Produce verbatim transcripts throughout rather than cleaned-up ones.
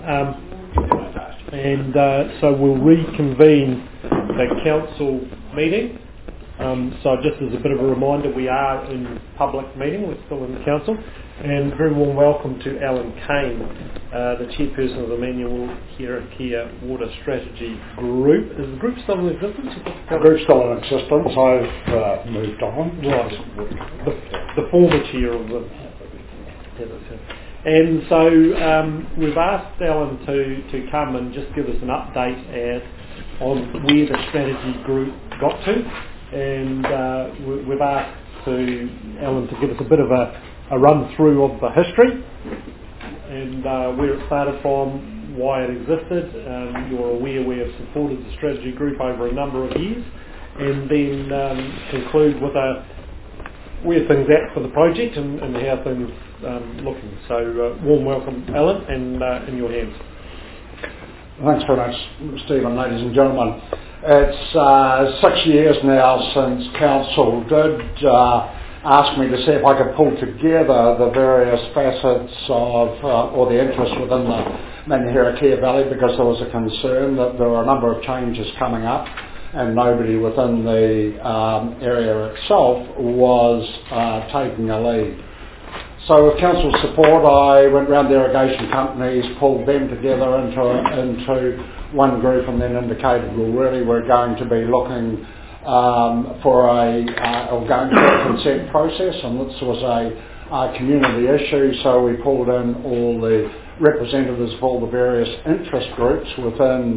Um, and uh, so we'll reconvene the council meeting. Um, so just as a bit of a reminder, we are in public meeting, we're still in the council, and very warm welcome to Alan Kane, uh, the chairperson of the Manuhirikea Water Strategy Group. Is the group still in existence? The group's still in existence. I've uh, moved on. Right, the, the former chair of the... And so um, we've asked Alan to, to come and just give us an update at, on where the strategy group got to. And uh, we've asked to Alan to give us a bit of a, a run through of the history and uh, where it started from, why it existed. Um, you're aware we have supported the strategy group over a number of years, and then um, conclude with a where things at for the project and, and how things um, looking. So uh, warm welcome, Alan, and uh, in your hands. Thanks very much, Stephen, ladies and gentlemen. It's uh, six years now since Council did uh, ask me to see if I could pull together the various facets of, uh, or the interest within the Manuhirikea Valley, because there was a concern that there were a number of changes coming up and nobody within the um, area itself was uh, taking a lead. So with Council's support, I went round the irrigation companies, pulled them together into, into one group, and then indicated, well, really we're going to be looking um, for a, uh, or going through a consent process, and this was a, a community issue, so we pulled in all the representatives of all the various interest groups within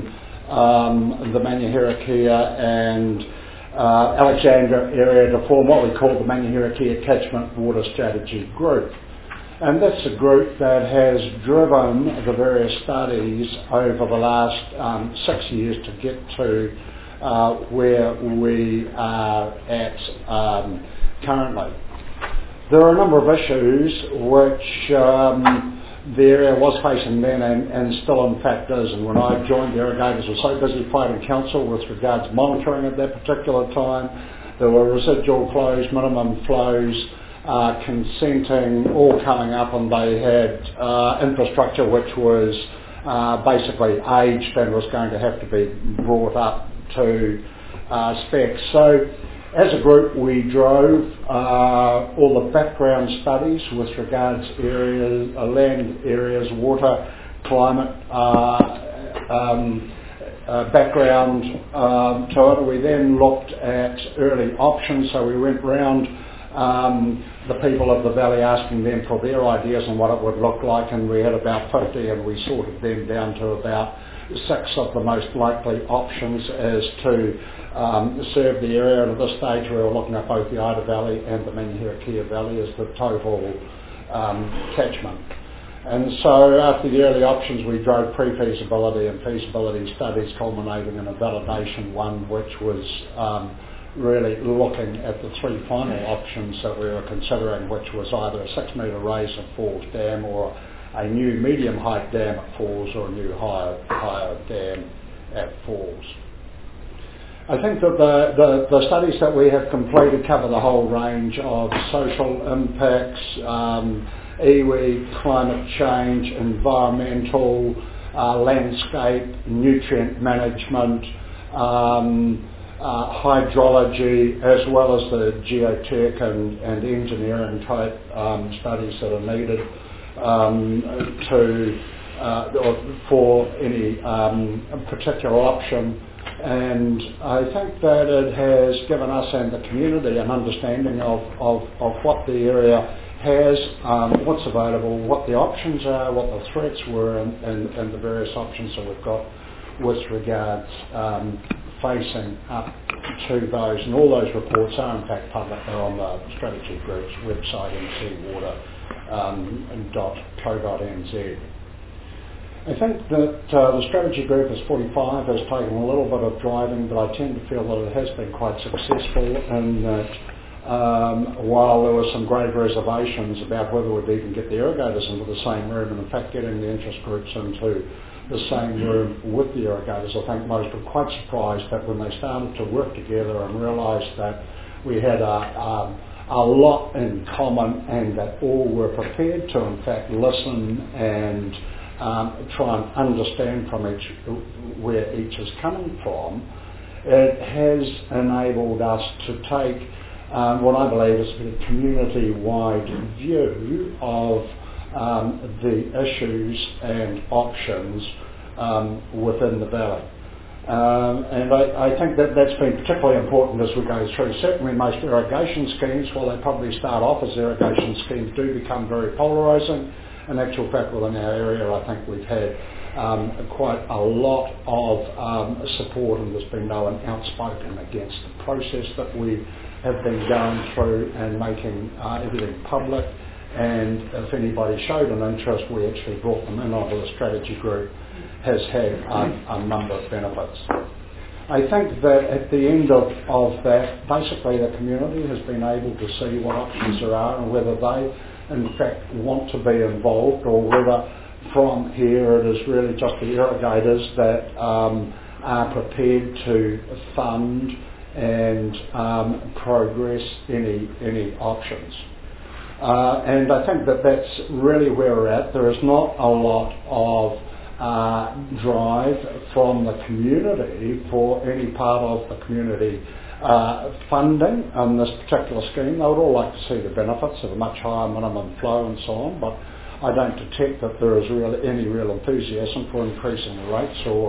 um, the Manuhirikea and Uh, Alexandra area to form what we call the Manuhirikea Catchment Water Strategy Group. And that's a group that has driven the various studies over the last um, six years to get to uh, where we are at um, currently. There are a number of issues which um, the area was facing then and, and still in fact is, and when I joined, the irrigators were so busy fighting council with regards to monitoring at that particular time. There were residual flows, minimum flows, uh, consenting, all coming up, and they had uh, infrastructure which was uh, basically aged and was going to have to be brought up to uh, specs. So as a group, we drove uh, all the background studies with regards areas, uh, land areas, water, climate uh, um, uh, background um, to it. We then looked at early options, so we went round um, the people of the valley asking them for their ideas on what it would look like, and we had about fifty, and we sorted them down to about six of the most likely options as to um, serve the area. And at this stage we were looking at both the Ida Valley and the Manuhirikea Valley as the total um, catchment. And so after the early options we drove pre-feasibility and feasibility studies culminating in a validation one, which was um, really looking at the three final options that we were considering, which was either a six metre raise at Falls Dam, or a new medium height dam at Falls, or a new higher, higher dam at Falls. I think that the, the, the studies that we have completed cover the whole range of social impacts, um, iwi, climate change, environmental, uh, landscape, nutrient management, um, uh, hydrology, as well as the geotech and, and engineering type um, studies that are needed Um, to uh, or for any um, particular option. And I think that it has given us and the community an understanding of, of, of what the area has, um, what's available, what the options are, what the threats were, and, and, and the various options that we've got with regards um, facing up to those. And all those reports are in fact public. They're on the strategy group's website, m c water dot co dot n z. I think that uh, the strategy group as forty-five has taken a little bit of driving, but I tend to feel that it has been quite successful in that um, while there were some grave reservations about whether we'd even get the irrigators into the same room, and in fact getting the interest groups into the same room with the irrigators, I think most were quite surprised that when they started to work together and realised that we had a um, a lot in common and that all were prepared to in fact listen and um, try and understand from each where each is coming from, it has enabled us to take um, what I believe is a community-wide view of um, the issues and options um, within the valley. Um, and I, I think that that's been particularly important as we go through. Certainly most irrigation schemes, while they probably start off as irrigation schemes, do become very polarising. In actual fact, within our area, I think we've had um, quite a lot of um, support, and there's been no one outspoken against the process that we have been going through and making uh, everything public. And if anybody showed an interest, we actually brought them in onto the strategy group. Has had a, a number of benefits. I think that at the end of, of that, basically the community has been able to see what options there are and whether they in fact want to be involved, or whether from here it is really just the irrigators that um, are prepared to fund and um, progress any, any options. Uh, and I think that that's really where we're at. There is not a lot of Uh, drive from the community for any part of the community uh, funding on this particular scheme. They would all like to see the benefits of a much higher minimum flow and so on, but I don't detect that there is really any real enthusiasm for increasing the rates or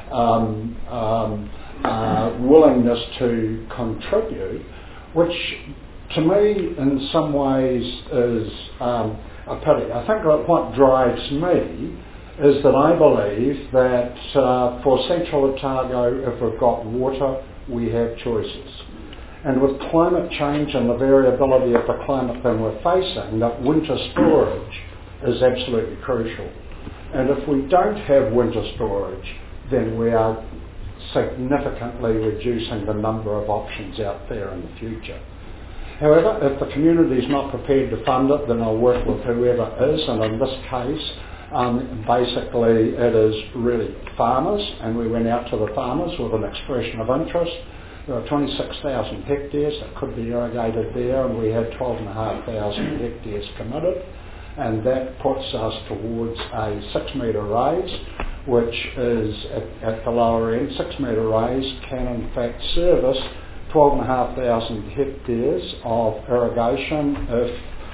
um, um, uh, willingness to contribute, which to me in some ways is um, a pity. I think that what drives me is that I believe that uh, for Central Otago, if we've got water, we have choices. And with climate change and the variability of the climate that we're facing, that winter storage is absolutely crucial. And if we don't have winter storage, then we are significantly reducing the number of options out there in the future. However, if the community is not prepared to fund it, then I'll work with whoever is, and in this case, Um, basically it is really farmers, and we went out to the farmers with an expression of interest. There are twenty-six thousand hectares that could be irrigated there, and we had twelve thousand five hundred hectares committed, and that puts us towards a six metre raise, which is at, at the lower end. Six metre raise can in fact service twelve thousand five hundred hectares of irrigation if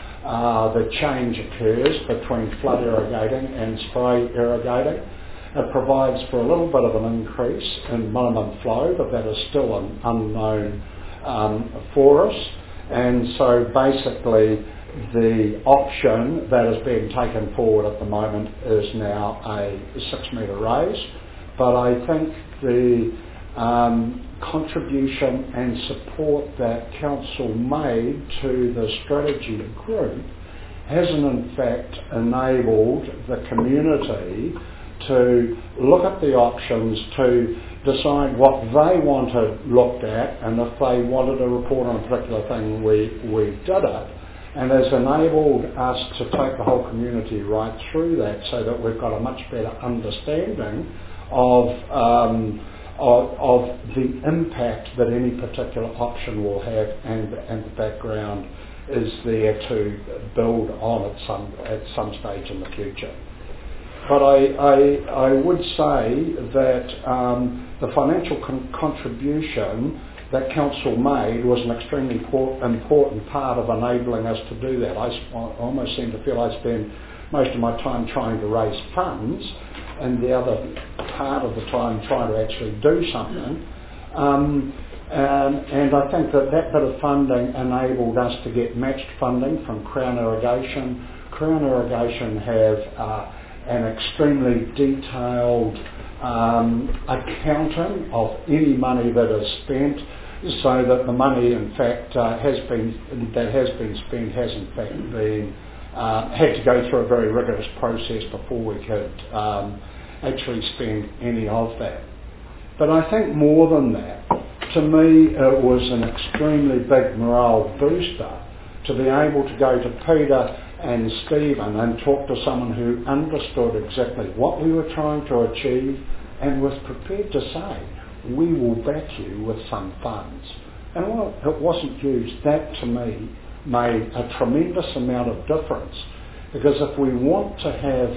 Uh, the change occurs between flood irrigating and spray irrigating. It provides for a little bit of an increase in minimum flow, but that is still an unknown um, for us. And so basically the option that is being taken forward at the moment is now a six metre raise. But I think the um, contribution and support that Council made to the strategy group hasn't in fact enabled the community to look at the options, to decide what they wanted looked at, and if they wanted a report on a particular thing, we, we did it, and has enabled us to take the whole community right through that so that we've got a much better understanding of um, Of, of the impact that any particular option will have, and, and the background is there to build on at some at some stage in the future. But I, I, I would say that um, the financial con- contribution that Council made was an extremely por- important part of enabling us to do that. I, I almost seem to feel I spend most of my time trying to raise funds, and the other part of the time trying to actually do something. Um, and, and I think that that bit of funding enabled us to get matched funding from Crown Irrigation. Crown Irrigation have uh, an extremely detailed um, accounting of any money that is spent, so that the money in fact uh, has been that has been spent has in fact been Uh, had to go through a very rigorous process before we could um, actually spend any of that. But I think more than that, to me it was an extremely big morale booster to be able to go to Peter and Stephen and talk to someone who understood exactly what we were trying to achieve and was prepared to say, we will back you with some funds. And while it wasn't used, that to me made a tremendous amount of difference, because if we want to have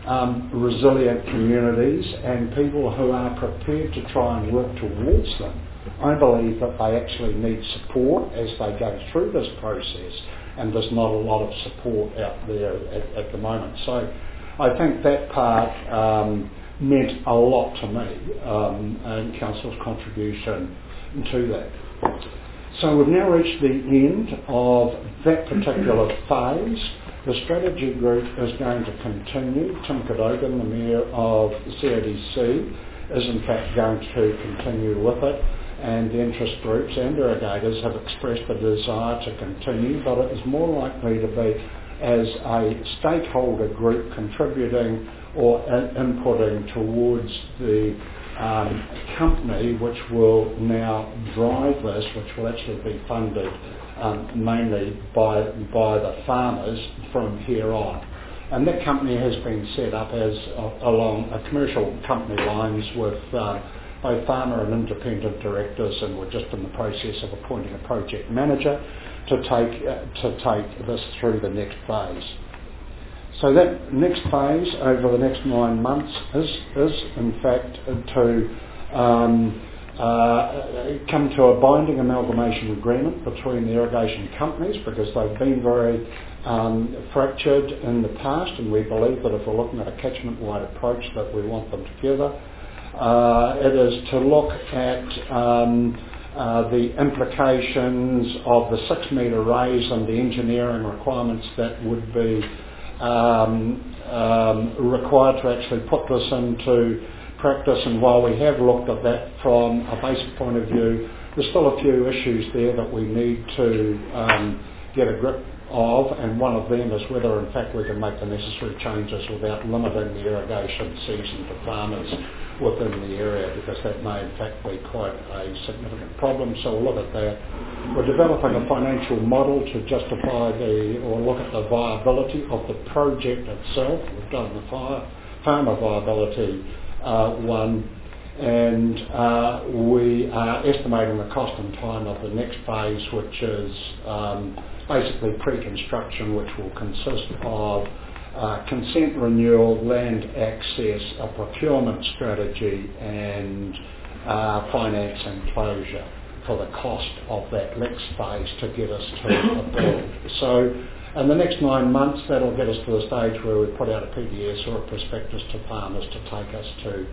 um, resilient communities and people who are prepared to try and work towards them. I believe that they actually need support as they go through this process, and there's not a lot of support out there at, at the moment. So I think that part um, meant a lot to me, um, and Council's contribution to that. So we've now reached the end of that particular phase. The strategy group is going to continue. Tim Cadogan, the Mayor of the C A D C, is in fact going to continue with it, and the interest groups and irrigators have expressed a desire to continue, but it is more likely to be as a stakeholder group contributing or in- inputting towards the um, company which will now drive this, which will actually be funded um, mainly by by the farmers from here on. And that company has been set up as uh, along a commercial company lines with uh, both farmer and independent directors, and we're just in the process of appointing a project manager to take uh, to take this through the next phase. So that next phase over the next nine months is, is in fact to um, uh, come to a binding amalgamation agreement between the irrigation companies, because they've been very um, fractured in the past, and we believe that if we're looking at a catchment-wide approach that we want them together. Uh, it is to look at um, uh, the implications of the six metre raise and the engineering requirements that would be um, um, required to actually put this into practice. And while we have looked at that from a basic point of view, there's still a few issues there that we need to um, get a grip of, and one of them is whether in fact we can make the necessary changes without limiting the irrigation season to farmers within the area, because that may in fact be quite a significant problem. So we'll look at that. We're developing a financial model to justify the, or look at the viability of the project itself. We've done the fire, farmer viability uh, one, and uh, we are estimating the cost and time of the next phase, which is um, basically pre-construction, which will consist of uh, consent renewal, land access, a procurement strategy, and uh, finance and closure for the cost of that next phase to get us to a build. So in the next nine months, that'll get us to the stage where we put out a P D S or a prospectus to farmers to take us to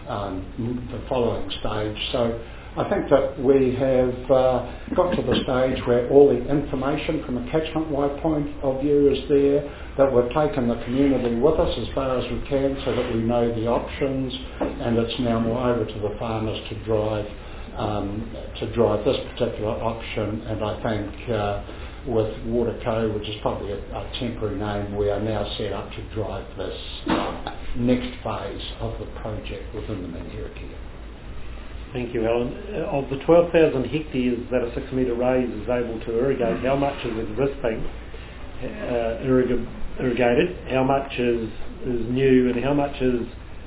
um, the following stage. So I think that we have uh, got to the stage where all the information from a catchment-wide point of view is there, that we've taken the community with us as far as we can so that we know the options, and it's now more over to the farmers to drive um, to drive this particular option. And I think uh, with Waterco, which is probably a, a temporary name, we are now set up to drive this uh, next phase of the project within the Minhiriki. Thank you, Alan. Uh, of the twelve thousand hectares that a six metre raise is able to irrigate, how much is existing uh, irrig- irrigated, how much is, is new, and how much is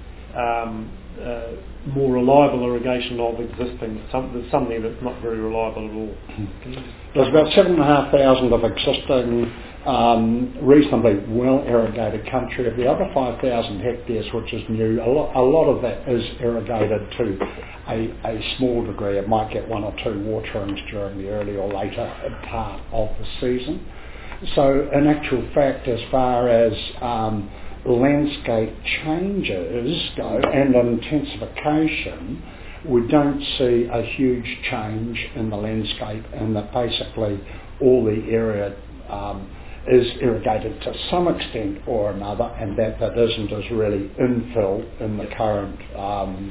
um, uh, more reliable irrigation of existing? Some, there's something that's not very reliable at all. There's about seven thousand five hundred of existing um, reasonably well irrigated country. Of the other five thousand hectares, which is new, a lot, a lot of that is irrigated to a, a small degree. It might get one or two waterings during the early or later part of the season. So in actual fact, as far as um, landscape changes go and intensification, we don't see a huge change in the landscape, and that basically all the area um, is irrigated to some extent or another, and that that isn't as really infill in the current um,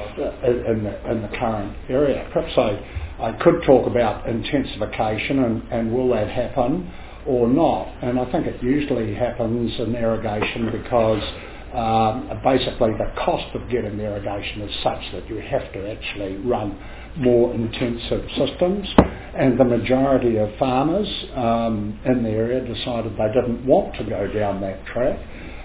in, the, in the current area. Perhaps I, I could talk about intensification and, and will that happen or not? And I think it usually happens in irrigation because um, basically the cost of getting the irrigation is such that you have to actually run more intensive systems, and the majority of farmers um, in the area decided they didn't want to go down that track,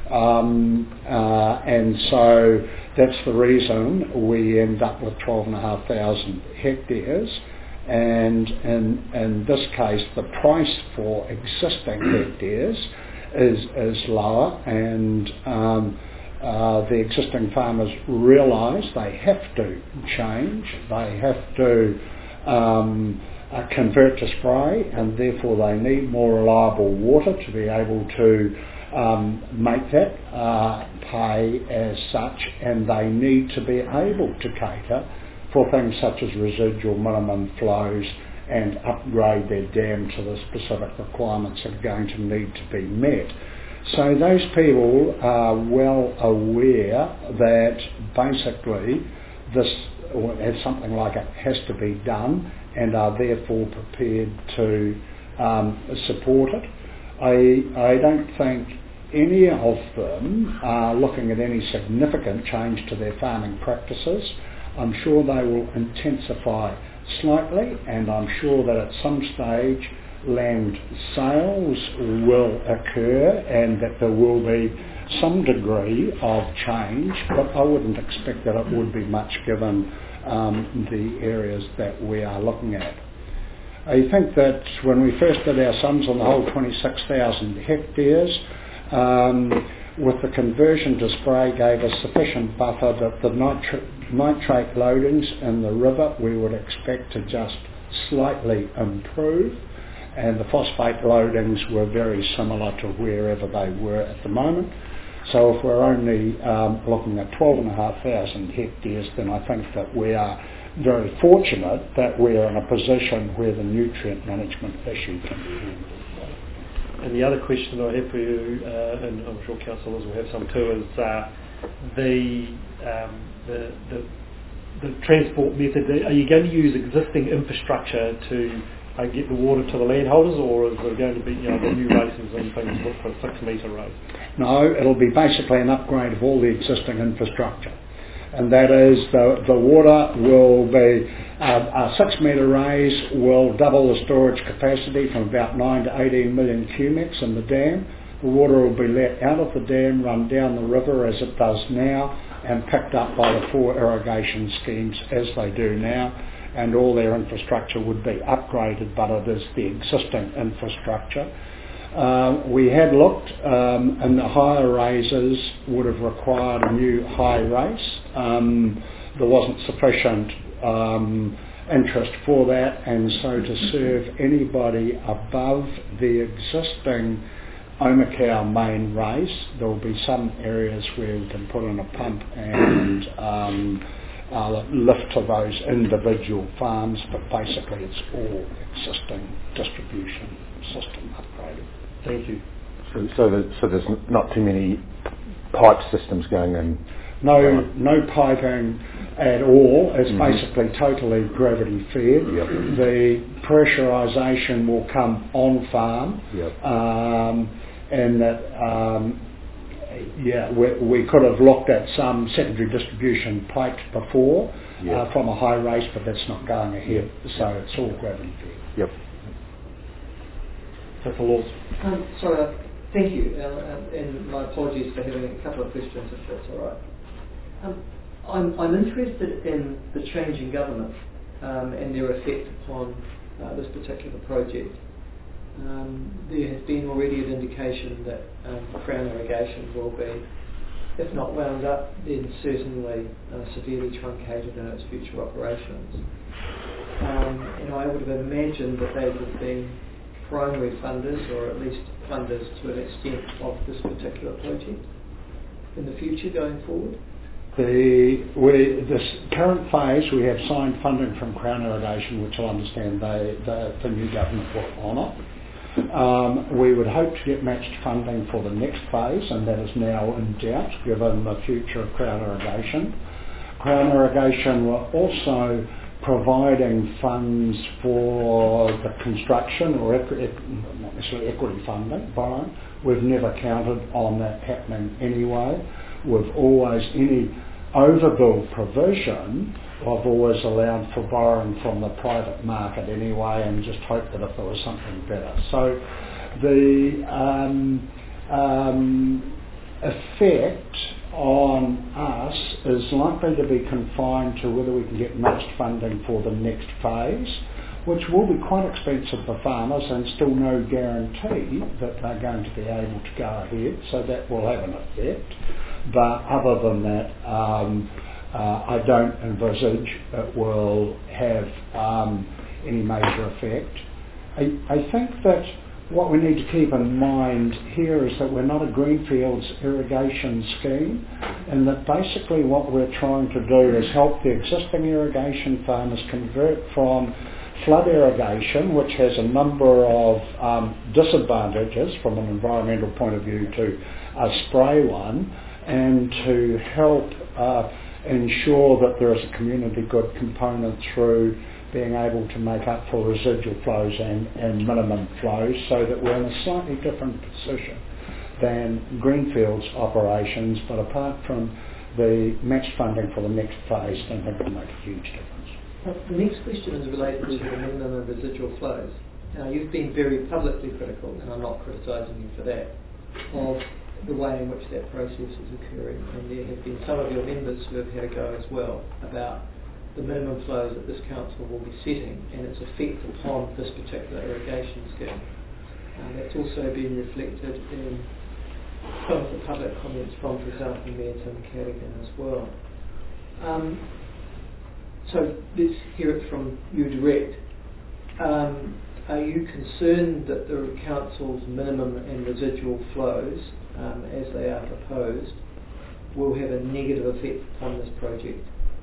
um, uh, and so that's the reason we end up with twelve thousand five hundred hectares. And in, in this case, the price for existing hectares is is lower, and um, Uh, the existing farmers realise they have to change, they have to um, uh, convert to spray, and therefore they need more reliable water to be able to um, make that uh, pay as such, and they need to be able to cater for things such as residual minimum flows and upgrade their dam to the specific requirements that are going to need to be met. So those people are well aware that basically this, or as something like it, has to be done, and are therefore prepared to um, support it. I, I don't think any of them are looking at any significant change to their farming practices. I'm sure they will intensify slightly, and I'm sure that at some stage land sales will occur and that there will be some degree of change, but I wouldn't expect that it would be much given um, the areas that we are looking at. I think that when we first did our sums on the whole twenty-six thousand hectares, um, with the conversion to spray gave us sufficient buffer that the nitri- nitrate loadings in the river we would expect to just slightly improve, and the phosphate loadings were very similar to wherever they were at the moment. So if we're only um, looking at twelve thousand five hundred hectares, then I think that we are very fortunate that we are in a position where the nutrient management issue can be handled. And the other question I have for you, uh, and I'm sure councillors will have some too, is uh, the, um, the the the transport method. Are you going to use existing infrastructure to uh, get the water to the landholders, or is there going to be, you know, the new races and things with a six metre race? No, it'll be basically an upgrade of all the existing infrastructure. And that is the, the water will be, uh, a six metre raise will double the storage capacity from about nine to eighteen million cubics in the dam. The water will be let out of the dam, run down the river as it does now, and picked up by the four irrigation schemes as they do now, and all their infrastructure would be upgraded, but it is the existing infrastructure. Uh, we had looked, um, and the higher raises would have required a new high race. Um, there wasn't sufficient um, interest for that, and so to serve anybody above the existing Omakau main race, there will be some areas where we can put in a pump and um, uh, lift to those individual farms, but basically it's all existing distribution system upgraded. Thank you. So, so, the, so there's not too many pipe systems going in? No, no piping at all. It's mm-hmm. basically totally gravity fed. Yep. The pressurisation will come on farm, yep. um, and that um, yeah, we, we could have looked at some secondary distribution piped before yep. uh, from a high race, but that's not going ahead. Yep. So it's all gravity fed. Yep. That's the laws. Um, sorry, uh, thank you, uh, and my apologies for having a couple of questions, if that's all right. Um, I'm, I'm interested in the change in government um, and their effect upon uh, this particular project. Um, there has been already an indication that um, Crown Irrigation will be, if not wound up, then certainly uh, severely truncated in its future operations. Um, and I would have imagined that they would have been primary funders, or at least funders to an extent, of this particular project in the future going forward? The, we, this current phase, we have signed funding from Crown Irrigation, which I understand they, the, the new government will honour. Um, we would hope to get matched funding for the next phase, and that is now in doubt given the future of Crown Irrigation. Crown Irrigation were also providing funds for the construction, or equi- not necessarily equity funding, borrowing. We've never counted on that happening anyway. We've always, any overbuild provision, I've always allowed for borrowing from the private market anyway, and just hoped that if there was something better. So the um, um, effect on us is likely to be confined to whether we can get matched funding for the next phase, which will be quite expensive for farmers and still no guarantee that they're going to be able to go ahead, so that will have an effect. But other than that, um, uh, I don't envisage it will have um, any major effect. I, I think that what we need to keep in mind here is that we're not a greenfields irrigation scheme, and that basically what we're trying to do is help the existing irrigation farmers convert from flood irrigation, which has a number of um, disadvantages from an environmental point of view, to a spray one, and to help uh, ensure that there is a community good component through being able to make up for residual flows and, and minimum flows, so that we're in a slightly different position than greenfields operations. But apart from the match funding for the next phase, I don't think it'll make a huge difference. Well, the next question is related to the minimum and residual flows. Now, you've been very publicly critical, and I'm not criticising you for that, of the way in which that process is occurring, and there have been some of your members who have had a go as well about the minimum flows that this council will be setting and its effect upon this particular irrigation scheme. Um, that's also been reflected in some of the public comments from, for example, Mayor Tim Cadigan as well. Um, so let's hear it from you direct. Um, are you concerned that the council's minimum and residual flows, um, as they are proposed, will have a negative effect upon this project?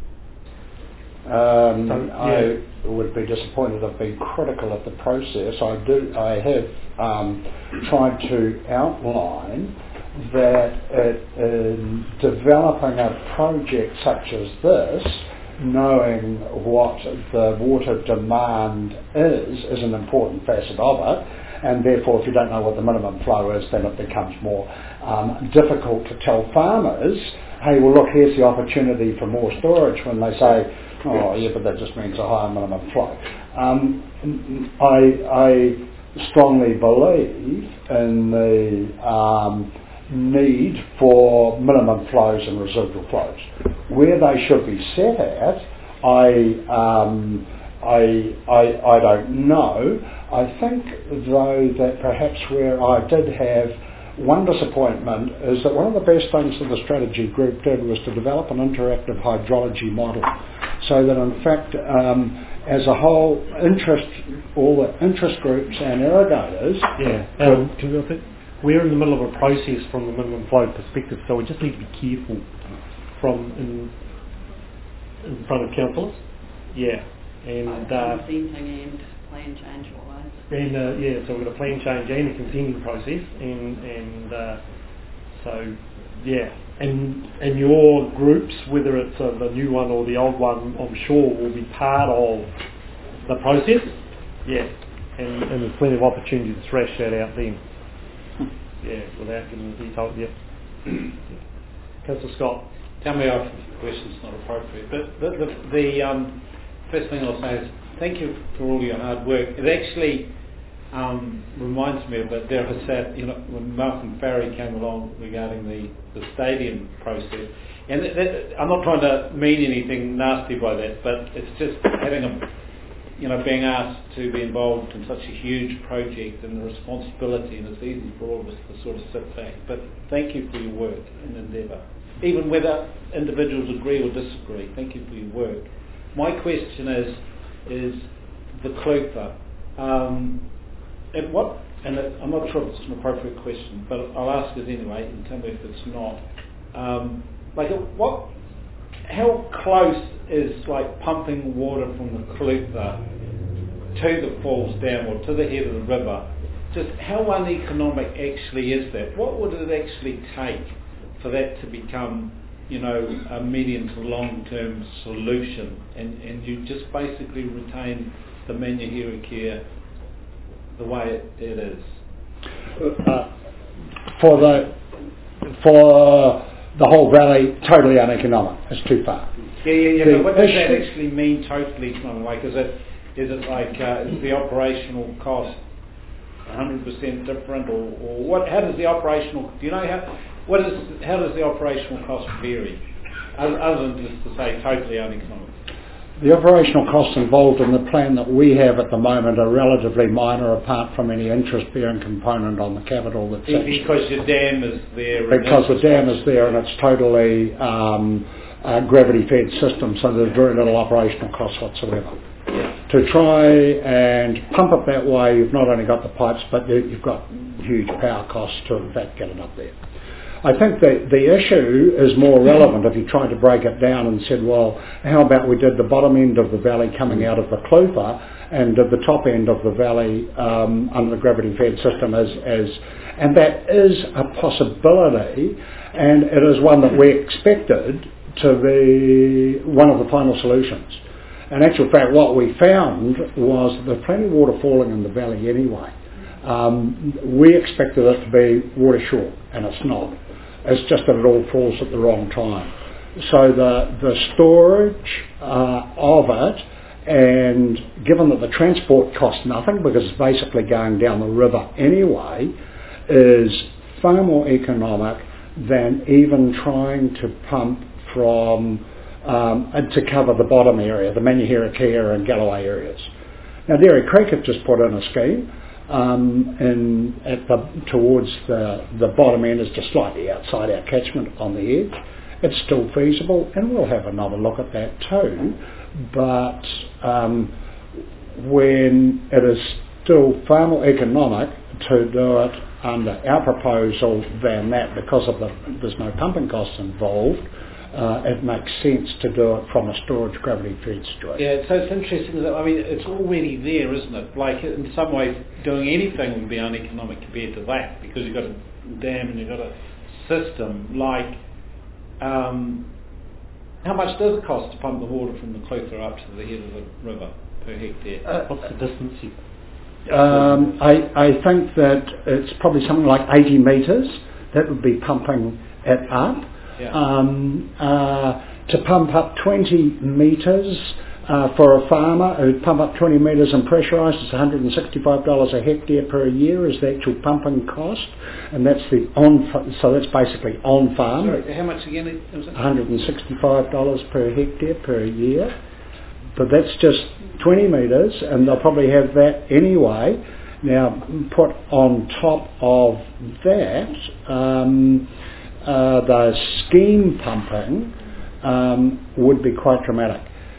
Um, So, yeah. I would be disappointed. I've been critical of the process. I do. I have um, tried to outline that it, in developing a project such as this, knowing what the water demand is, is an important facet of it. And therefore, if you don't know what the minimum flow is, then it becomes more um, difficult to tell farmers, hey, well, look, here's the opportunity for more storage, when they say, oh, yeah, but that just means a higher minimum flow. Um, I, I strongly believe in the um, need for minimum flows and residual flows. Where they should be set at, I, um, I, I, I don't know. I think, though, that perhaps where I did have one disappointment is that one of the best things that the strategy group did was to develop an interactive hydrology model, so that in fact, um, as a whole, interest, all the interest groups and irrigators. Yeah, um, can I think we're in the middle of a process from the minimum flow perspective, so we just need to be careful from in, in front of councillors. Yeah, and uh, consenting and plan change always. And uh, yeah, so we've got a plan change and a consenting process, and and uh, so yeah, and and your groups, whether it's uh, the new one or the old one, I'm sure will be part of the process. Yeah, and, and there's plenty of opportunity to thrash that out then. Yeah, without getting into detail. Yeah. yeah. Councillor Scott. Tell me if the question's not appropriate, but the, the, the um, first thing I'll say is thank you for all your hard work. It actually um, reminds me of it. There was that, you know, when Malcolm Farry came along regarding the, the stadium process, and that, that, I'm not trying to mean anything nasty by that, but it's just having a, you know, being asked to be involved in such a huge project and the responsibility, and it's easy for all of us to sort of sit back. But thank you for your work and endeavour. Even whether individuals agree or disagree, thank you for your work. My question is, is the Clutha. Um, at what, and it, I'm not sure if it's an appropriate question, but I'll ask it anyway, and tell me if it's not. Um, like, at what, how close is like pumping water from the Clutha to the falls dam or to the head of the river? Just how uneconomic actually is that? What would it actually take for that to become, you know, a medium to long-term solution, and, and you just basically retain the Manuhiri care the way it, it is? Uh, for the for the whole valley, totally uneconomic. It's too far. Yeah, yeah, yeah. The But what does issue- that actually mean totally economic? Like, is it is it like uh, is the operational cost one hundred percent different, or, or what? How does the operational? Do you know how? What is? How does the operational cost vary? Other, other than just to say totally uneconomic. the operational costs involved in the plan that we have at the moment are relatively minor apart from any interest-bearing component on the capital that's actually... Because the dam is there. Because the dam is there and it's totally um, a gravity-fed system, so there's very little operational cost whatsoever. Yeah. To try and pump it that way, you've not only got the pipes, but you've got huge power costs to in fact get it up there. I think that the issue is more relevant if you tried to break it down and said, well, how about we did the bottom end of the valley coming out of the Clutha and did the top end of the valley um, under the gravity-fed system as, as, and that is a possibility, and it is one that we expected to be one of the final solutions. In actual fact, what we found was there's plenty of water falling in the valley anyway. Um, we expected it to be water short, and it's not. It's just that it all falls at the wrong time. So the the storage uh, of it, and given that the transport costs nothing because it's basically going down the river anyway, is far more economic than even trying to pump from um, to cover the bottom area, the Manuherikia and Galloway areas. Now Dairy Creek have just put in a scheme. Um, and at the, towards the, the bottom end is just slightly outside our catchment on the edge. It's still feasible, and we'll have another look at that too. But um, when it is still far more economic to do it under our proposal than that, because of the there's no pumping costs involved. Uh, it makes sense to do it from a storage gravity feed situation. Yeah, so it's interesting that, I mean, it's already there, isn't it? Like, in some ways, doing anything would be uneconomic compared to that, because you've got a dam and you've got a system. Like, um, how much does it cost to pump the water from the Clutha up to the head of the river per hectare? Uh, what's the distance you... Um, I, I think that it's probably something like eighty metres that would be pumping it up. Yeah. Um, uh, to pump up twenty metres uh, for a farmer who'd pump up twenty metres and pressurised, it's one hundred sixty-five dollars a hectare per year is the actual pumping cost, and that's the on so that's basically on farm. Sorry, how much again? Was it? one hundred sixty-five dollars per hectare per year, but that's just twenty metres, and they'll probably have that anyway. Now, put on top of that. Um, Uh, the scheme pumping um, would be quite dramatic.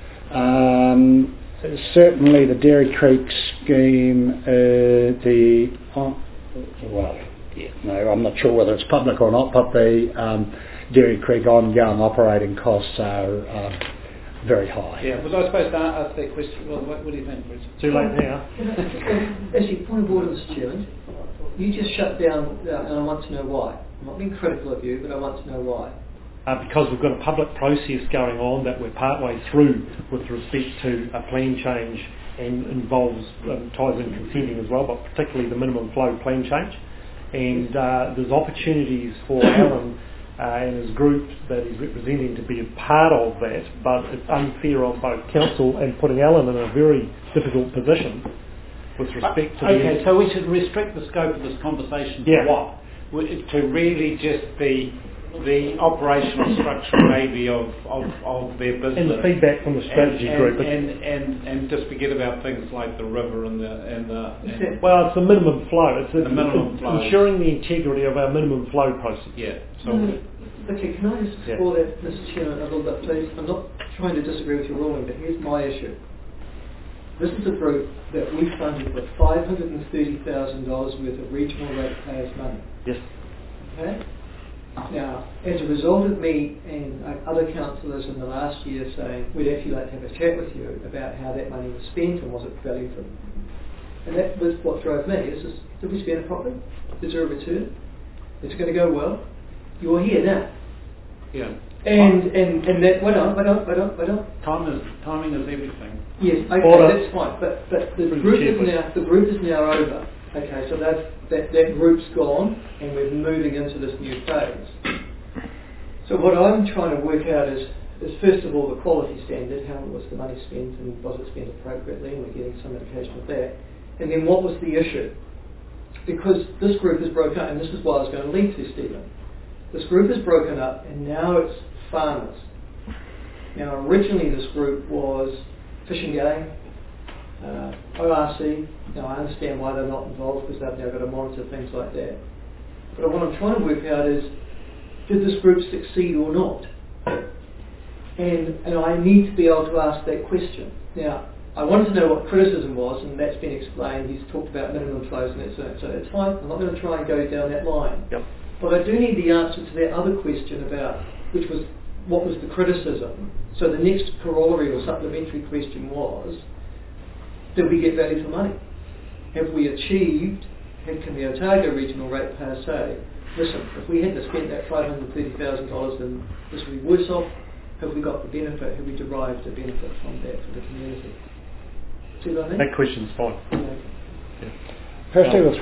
Um, certainly the Dairy Creek scheme, uh, the, oh, well, yeah, no, I'm not sure whether it's public or not, but the um, Dairy Creek ongoing operating costs are uh, very high. Yeah, was I supposed to ask that question? Well, what, what do you think, Bruce? Too late now. Actually, point of order, Mister Chairman. You just shut down, uh, and I want to know why. I'm not being critical of you, but I want to know why. Uh, because we've got a public process going on that we're partway through with respect to a plan change and involves, um, ties in consenting as well, but particularly the minimum flow plan change. And uh, there's opportunities for Alan uh, and his group that he's representing to be a part of that, but it's unfair on both council and putting Alan in a very difficult position with respect to... Okay, the so we should restrict the scope of this conversation to yeah. what? To really just be the operational structure maybe of, of, of their business. And the feedback from the strategy and, group. And, and, and, and just forget about things like the river and the... And the and well, it's the minimum flow. It's, the it's, minimum it's flow. ensuring the integrity of our minimum flow process. Yeah. So no, okay, can I just explore yeah. that, Mister Chairman, a little bit, please? I'm not trying to disagree with your ruling, but here's my issue. This is a group that we funded with five hundred thirty thousand dollars worth of regional ratepayers' money. Yes. Okay? Now, as a result of me and uh, other councillors in the last year saying, we'd actually like to have a chat with you about how that money was spent and was it value for them. And that was what drove me. Is this, did we spend it properly? Is there a return? It's going to go well. You're here now. yeah. And, and, and that, wait on, wait on, wait on, wait on. Time is, timing is everything. Yes, okay, Order. that's fine. But, but the Through the group chair, is please. now, the group is now over. Okay, so that's, that, that group's gone and we're moving into this new phase. So what I'm trying to work out is, is first of all the quality standard, how was the money spent and was it spent appropriately, and we're getting some indication of that. And then what was the issue? Because this group is broken up, and this is what I was going to lead to, Stephen. This group is broken up and now it's farmers. Now, originally this group was Fish and Game, uh, O R C. Now, I understand why they're not involved because they've now got to monitor things like that. But what I'm trying to work out is, did this group succeed or not? And, and I need to be able to ask that question. Now, I wanted to know what criticism was, and that's been explained. He's talked about minimum flows and that, so, so it's fine. I'm not going to try and go down that line. Yep. But I do need the answer to that other question about, which was, what was the criticism? So the next corollary or supplementary question was, did we get value for money? Have we achieved, and can the Otago Regional Ratepayer say, listen, if we hadn't spent that five hundred thirty thousand dollars, then this would be worse off. Have we got the benefit? Have we derived the benefit from that for the community? See what I mean? That question's fine. Okay. Yeah. Firstly, with,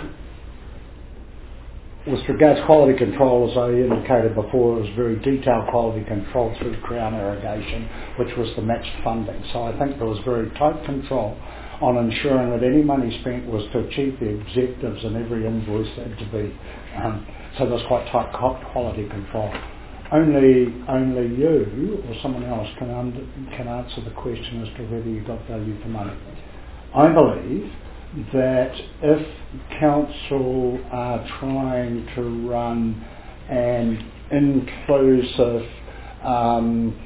with regards to quality control, as I indicated before, it was very detailed quality control through Crown Irrigation, which was the matched funding. So I think there was very tight control on ensuring that any money spent was to achieve the objectives and every invoice had to be. Um, so there's quite tight quality control. Only, only you or someone else can under, can answer the question as to whether you got value for money. I believe that if council are trying to run an inclusive um,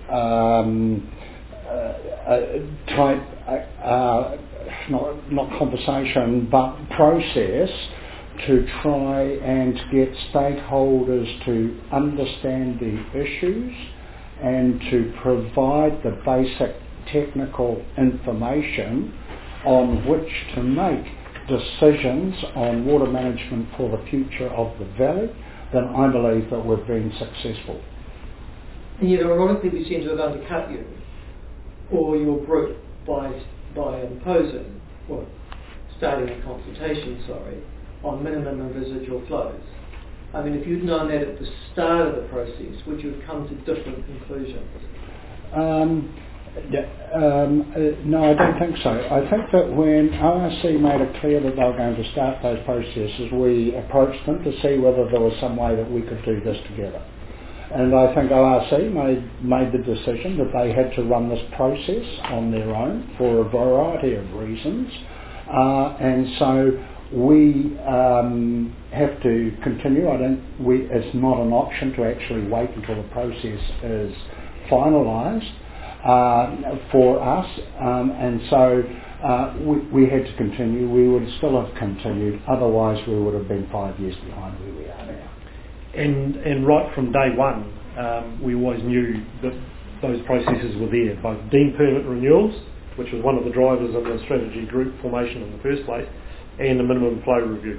um, uh, uh, type, uh, uh, not, not conversation, but process to try and get stakeholders to understand the issues and to provide the basic technical information on which to make decisions on water management for the future of the valley, then I believe that we've been successful. And yet ironically we seem to have undercut you or your group by, by imposing, well, starting a consultation, sorry, on minimum and residual flows. I mean, if you'd known that at the start of the process, would you have come to different conclusions? Um, um, uh, no, I don't think so. I think that when O R C made it clear that they were going to start those processes, we approached them to see whether there was some way that we could do this together. And I think O R C made, made the decision that they had to run this process on their own for a variety of reasons. Uh, and so we um, have to continue. I don't. We, it's not an option to actually wait until the process is finalised uh, for us, um, and so uh, we, we had to continue. We would still have continued. Otherwise, we would have been five years behind where we are now. And and right from day one, um, we always knew that those processes were there. Both deemed permit renewals, which was one of the drivers of the strategy group formation in the first place, and the minimum flow review.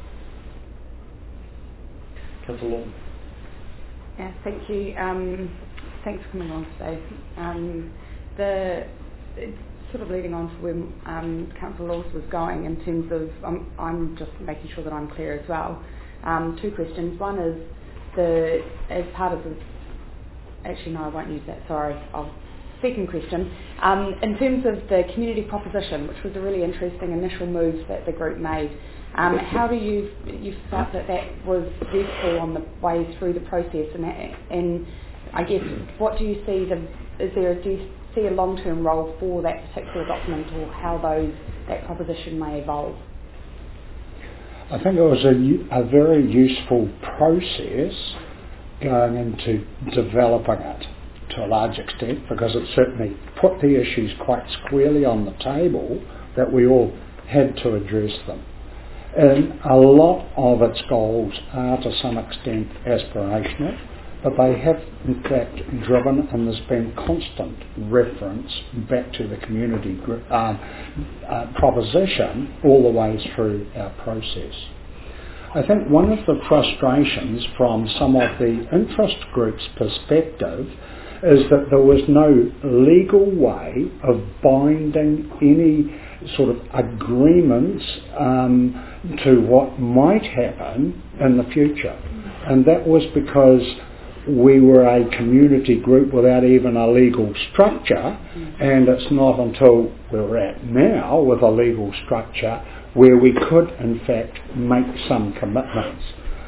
Councillor Lawton. Yeah, thank you. Um, thanks for coming on today. Um, the it's sort of leading on to where um, Councillor Laws was going in terms of, um, I'm just making sure that I'm clear as well. Um, two questions. One is, the as part of the, actually no, I won't use that, sorry. I'll Second question, um, in terms of the community proposition, which was a really interesting initial move that the group made, um, how do you you felt that that was useful on the way through the process, and, and I guess what do you see the is there a, do you see a long-term role for that particular document, or how those that proposition may evolve? I think it was a, a very useful process going into developing it to a large extent, because it certainly put the issues quite squarely on the table that we all had to address them. And a lot of its goals are to some extent aspirational, but they have in fact driven, and there's been constant reference back to the community uh, uh, proposition all the way through our process. I think one of the frustrations from some of the interest groups' perspective is that there was no legal way of binding any sort of agreements um, to what might happen in the future. And that was because we were a community group without even a legal structure, and it's not until we're at now with a legal structure where we could in fact make some commitments.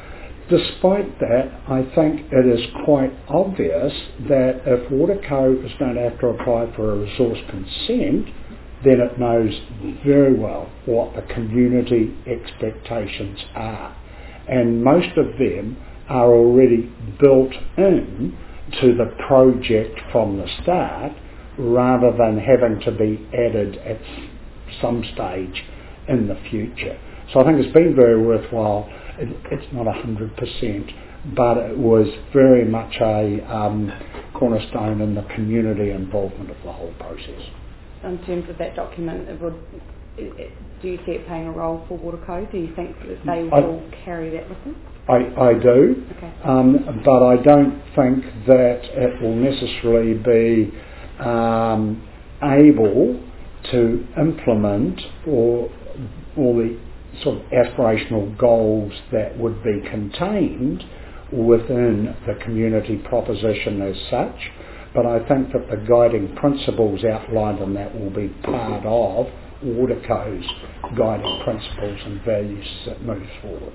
despite that, I think it is quite obvious that if Waterco is going to have to apply for a resource consent, then it knows very well what the community expectations are. And most of them are already built in to the project from the start, rather than having to be added at some stage in the future. So I think it's been very worthwhile. It, it's not one hundred percent, but it was very much a um, cornerstone in the community involvement of the whole process. In terms of that document, it would, it, it, do you see it playing a role for Waterco? Do you think that they will I, carry that with them? I, I do, okay. um, but I don't think that it will necessarily be um, able to implement or all the sort of aspirational goals that would be contained within the community proposition as such. But I think that the guiding principles outlined in that will be part of Waterco's guiding principles and values that moves forward.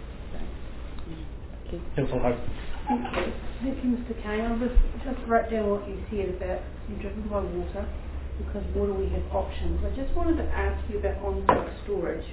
Councillor Hope. Thank you. Thank you, Mister Kane. I was just wrote down what you said about you're driven by water, because water we have options. I just wanted to ask you about on-site storage.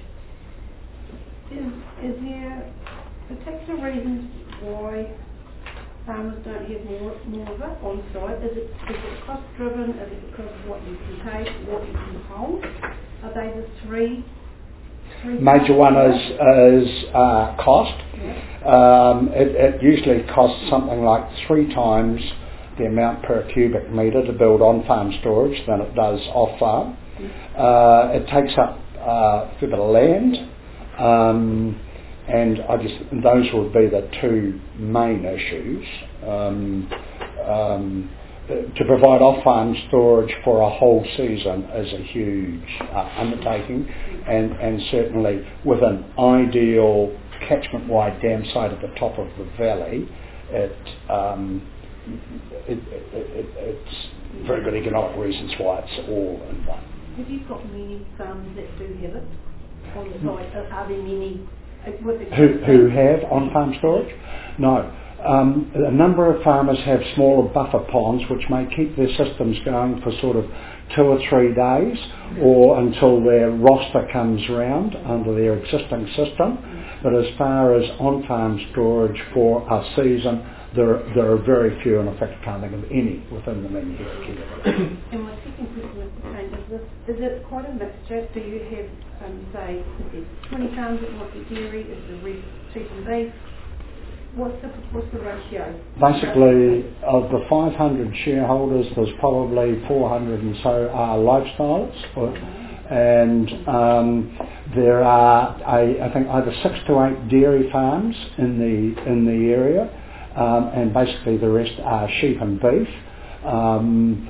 Is, is there particular reasons why farmers don't have more, more of it on site? Is it, is it cost driven? Is it because of what you can take, what you can hold? Are they the three? three Major one is, is uh, cost. Yeah. Um, it, it usually costs something like three times the amount per cubic metre to build on-farm storage than it does off-farm. Mm. Uh, it takes up uh, a bit of land. Um, And I just those would be the two main issues. Um, um, to provide off-farm storage for a whole season is a huge uh, undertaking, and, and certainly with an ideal catchment-wide dam site at the top of the valley, it, um, it, it, it it's very good economic reasons why it's all in one. Have you got many farms that do have it on the site? Are there many? Who, who have on-farm storage? No. Um, a number of farmers have smaller buffer ponds which may keep their systems going for sort of two or three days or until their roster comes round under their existing system. But as far as on-farm storage for a season, there, there are very few, and in fact I can't think of any within the Menehira community. And my second question, Mister Kane, is this, is it quite a mixture? Do you have, um, say, twenty farms that want the dairy, is the rest sheep and beef? What's the, what's the ratio? Basically, of the five hundred shareholders, there's probably four hundred and so are lifestyles. And um, there are, a, I think, either six to eight dairy farms in the in the area, um, and basically the rest are sheep and beef um,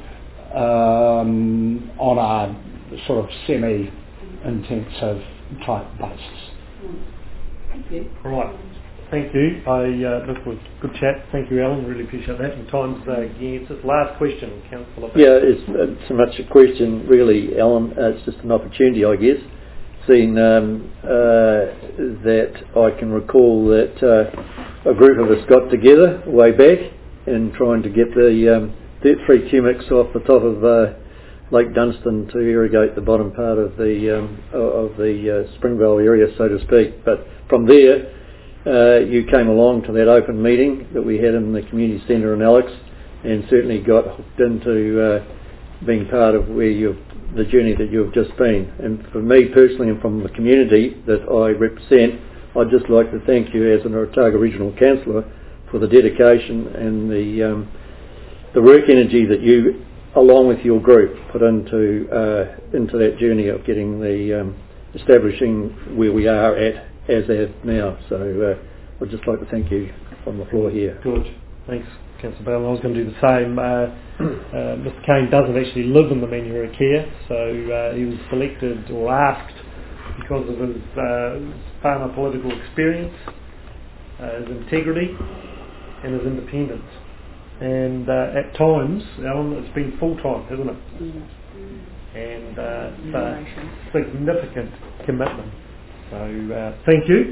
um, on a sort of semi-intensive type basis. Thank you. All right. Thank you. I, uh, this was good chat. Thank you, Alan. Really appreciate that. And time's uh, getting it's last question, Councillor. Yeah, it's not so much a question, really, Alan. Uh, it's just an opportunity, I guess. Seeing um, uh, that I can recall that uh, a group of us got together way back in trying to get the um, dirt-free humics off the top of uh, Lake Dunstan to irrigate the bottom part of the um, of the uh, Springvale area, so to speak. But from there, Uh, you came along to that open meeting that we had in the community centre in Alex, and certainly got hooked into uh, being part of where you've the journey that you've just been. And for me personally, and from the community that I represent, I'd just like to thank you as an Otago Regional Councillor for the dedication and the um, the work energy that you, along with your group, put into uh, into that journey of getting the um, establishing where we are at as of now. So uh, I'd just like to thank you from the floor here. Good. Thanks, Councillor Bell. I was going to do the same. Uh, uh, Mister Kane doesn't actually live in the Menehira Care, so uh, he was selected or asked because of his uh, farmer political experience, uh, his integrity and his independence. And uh, at times, Alan, it's been full-time, hasn't it? Mm. And uh, it's a significant commitment. So uh, thank you.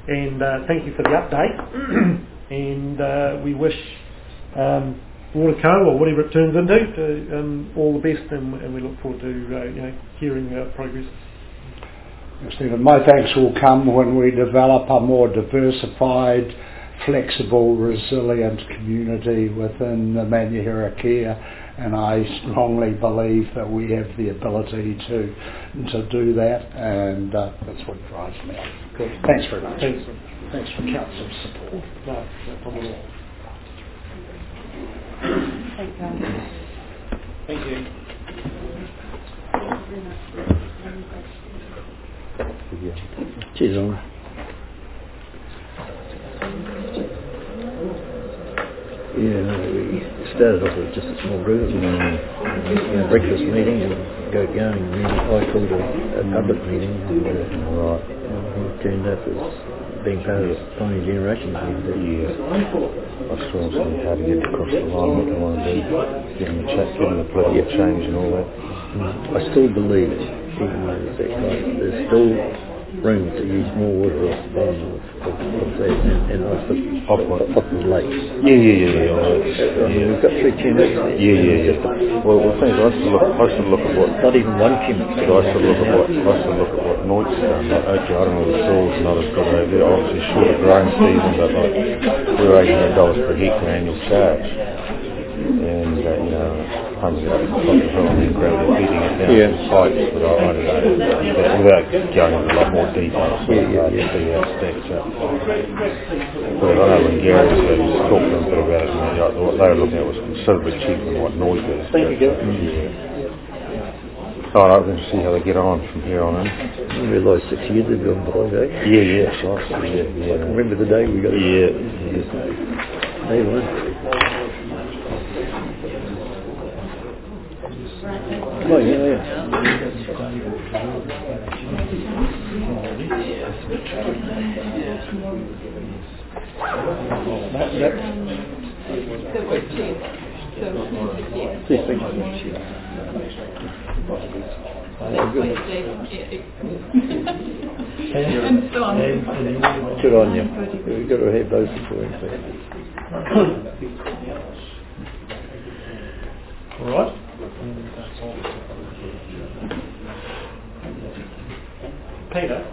and uh, thank you for the update. And uh, we wish um, Waterco, or whatever it turns into, to, um, all the best, and, and we look forward to uh, you know hearing uh, progress. Stephen, my thanks will come when we develop a more diversified, flexible, resilient community within the Manuhira Care, and I strongly believe that we have the ability to to do that, and uh, that's what drives me. Good. Thanks very much. Thanks. Thanks for Council's support. No, no problem at all. Thanks, Alan. Thank you. Cheers, Alan. Yeah, we started off with just a small group, and uh, a breakfast meeting, and got going, and then I called a, a public meeting, and uh, it turned up as being part of the Pioneer Generation. Yeah, I still see how to get across the line, what they want to do, getting the, cha- getting the political change and all that. I still believe, even though it's that close, there's still room to use more water off the bottom of, of, of that and, and off the, Off what? off the lakes. Yeah, yeah, yeah, yeah. I mean, we've got three chemics. Yeah, yeah, yeah. Well, the thing is, I used to look, I used to look at what, Not even one chemic. but I used to look at what, I used to look at what Noit's done. Like, okay, I don't know, the soil's not as good over there. Obviously, short of growing season, but like, we're eight hundred dollars per hectare annual charge. And, uh, you know, comes out of the top of the hill and then gravity feeding it down Yeah. to pipes, but I, I don't know, but without going into a lot more detail, so Yeah, it's yeah, hard to yeah. see how it stacks up. But I know when Gary was there, he was talking to them a bit about it, and they, like, what they were looking at was considerably cheaper than what Noit is. Thank you, Gary. So I'm going to see how they get on from here on in. I realised six years have gone by, eh? Yeah, yeah, sure. Yeah, yeah. I can remember the day we got it. Yeah, yeah. Day one. Oh, yeah, yeah. That, that, Please, thank you. And so on. Good on you. We've got to have those before anything. all right. Peter,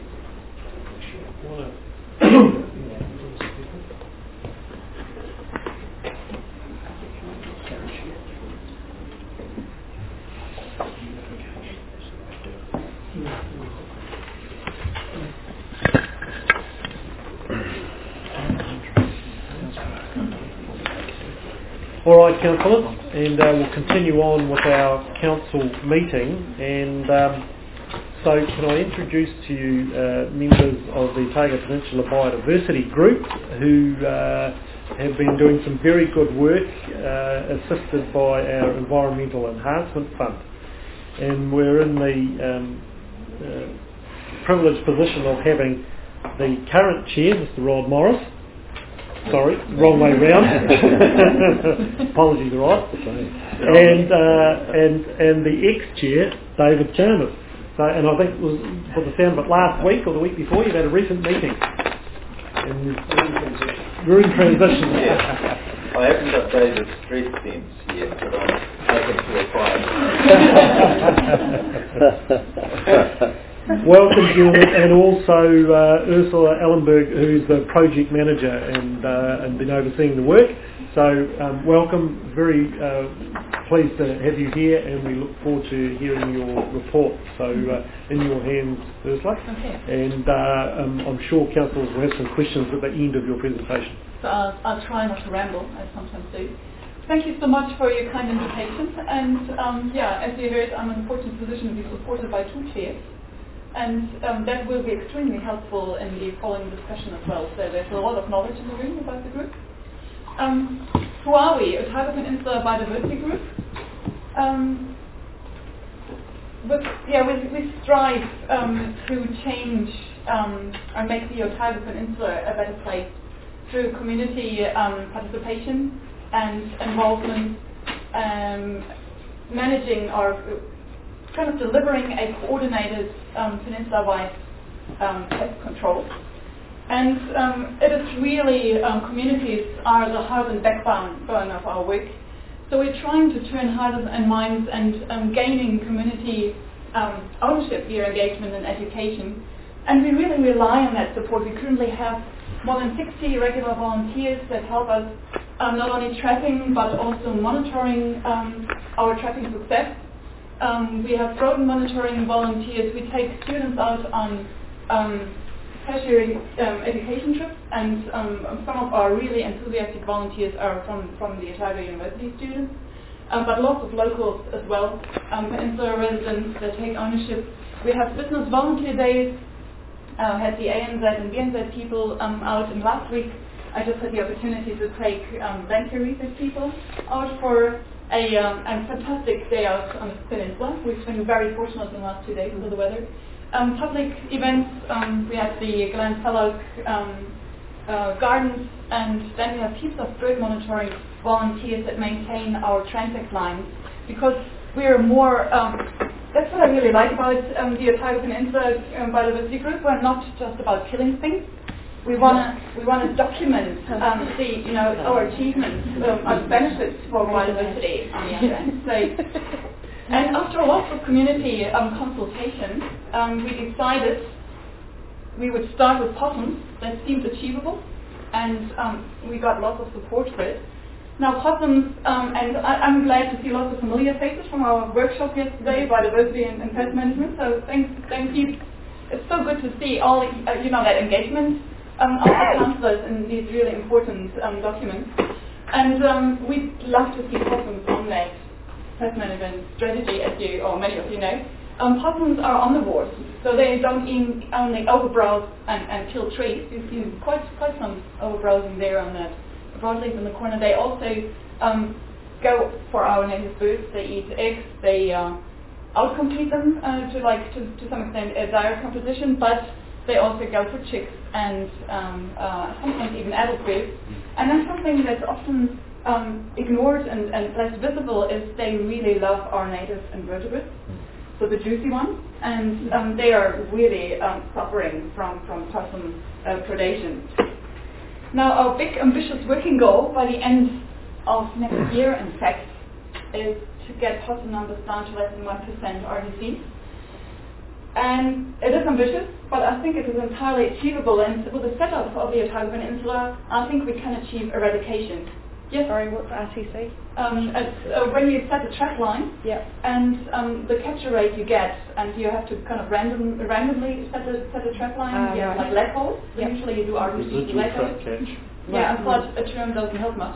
wanna All right, councillors, and uh, we'll continue on with our council meeting. And um, so, can I introduce to you uh, members of the Otago Peninsula Biodiversity Group, who uh, have been doing some very good work, uh, assisted by our Environmental Enhancement Fund. And we're in the um, uh, privileged position of having the current chair, Mister Rod Morris. Sorry, wrong way round. Apologies, Rod. And uh, and and the ex-chair, David Chalmers. So, and I think it was, for the sound of it, last week or the week before, you've had a recent meeting. And you're in transition. Yeah. I haven't updated stress stamps yet, but I'm hoping to apply. Welcome, Gilbert, and also uh, Ursula Ellenberg, who's the project manager and uh, and been overseeing the work. So um, welcome, very uh, pleased to have you here, and we look forward to hearing your report. So uh, in your hands, Ursula. Okay. And uh, um, I'm sure councillors will have some questions at the end of your presentation. So I'll, I'll try not to ramble, I sometimes do. Thank you so much for your kind invitation. And um, yeah, as you heard, I'm in the fortunate position to be supported by two chairs. And um, that will be extremely helpful in the following discussion as well. So there's a lot of knowledge in the room about the group. Um, who are we? Otago Peninsula Biodiversity Group. Um, but yeah, we, we strive um, to change um, and make the Otago Peninsula a better place through community um, participation and involvement, um, managing our kind of delivering a coordinated um, peninsula-wide um, pest control. And um, it is really, um, communities are the heart and backbone of our work. So we're trying to turn hearts and minds and um, gaining community um, ownership via engagement and education. And we really rely on that support. We currently have more than sixty regular volunteers that help us um, not only tracking but also monitoring um, our tracking success. Um, we have rodent monitoring volunteers. We take students out on um, tertiary um, education trips, and um, some of our really enthusiastic volunteers are from, from the Otago University students, um, but lots of locals as well, um, Peninsula residents that take ownership. We have business volunteer days. Uh, had the A N Z and B N Z people um, out, and last week I just had the opportunity to take um, Venture Research people out for a, um, a fantastic day out on the peninsula. We've been very fortunate in the last two days with the weather. Um, public events, um, we have the Glen Fellow um, uh, gardens, and then we have heaps of bird monitoring volunteers that maintain our transect lines, because we're more um, that's what I really like about um, the Otago Peninsula um, Biodiversity Group. We're not just about killing things. We want to we want to document um, the you know our achievements, um, our benefits for biodiversity on the other end. So, and after lots of community um, consultation, um, we decided we would start with possums. That seemed achievable, and um, we got lots of support for it. Now possums, um, and I, I'm glad to see lots of familiar faces from our workshop yesterday, biodiversity and, and pest management. So thanks, thank you. It's so good to see all uh, you know that engagement um, of the councillors in these really important um, documents. And um, we'd love to see possums on that pest management strategy, as you or many of you know. Um, possums are omnivores, so they don't even only overbrowse and, and kill trees. You see quite quite some overbrowsing there on that broadleaf in the corner. They also um, go for our native birds. They eat eggs. They uh, outcompete them uh, to like to, to some extent a dire competition, but they also go for chicks and um, uh, sometimes even adult birds. And that's something that's often um, ignored and, and less visible, is they really love our native invertebrates, so the juicy ones, and um, they are really um, suffering from from possum uh, predation. Now, our big ambitious working goal by the end of next year, in fact, is to get possum numbers down to less than one percent R D C. And it is ambitious, but I think it is entirely achievable. And with the setup of the Otago Peninsula, I think we can achieve eradication. Yes? Sorry, what's R T C? Um, it's, uh, when you set a track line, yeah. and um, the capture rate you get, and you have to kind of random, randomly set a, set a track line, uh, you have right. like leg holes. Yep. Usually you do R T C leg holes. Yeah, I thought a term doesn't help much.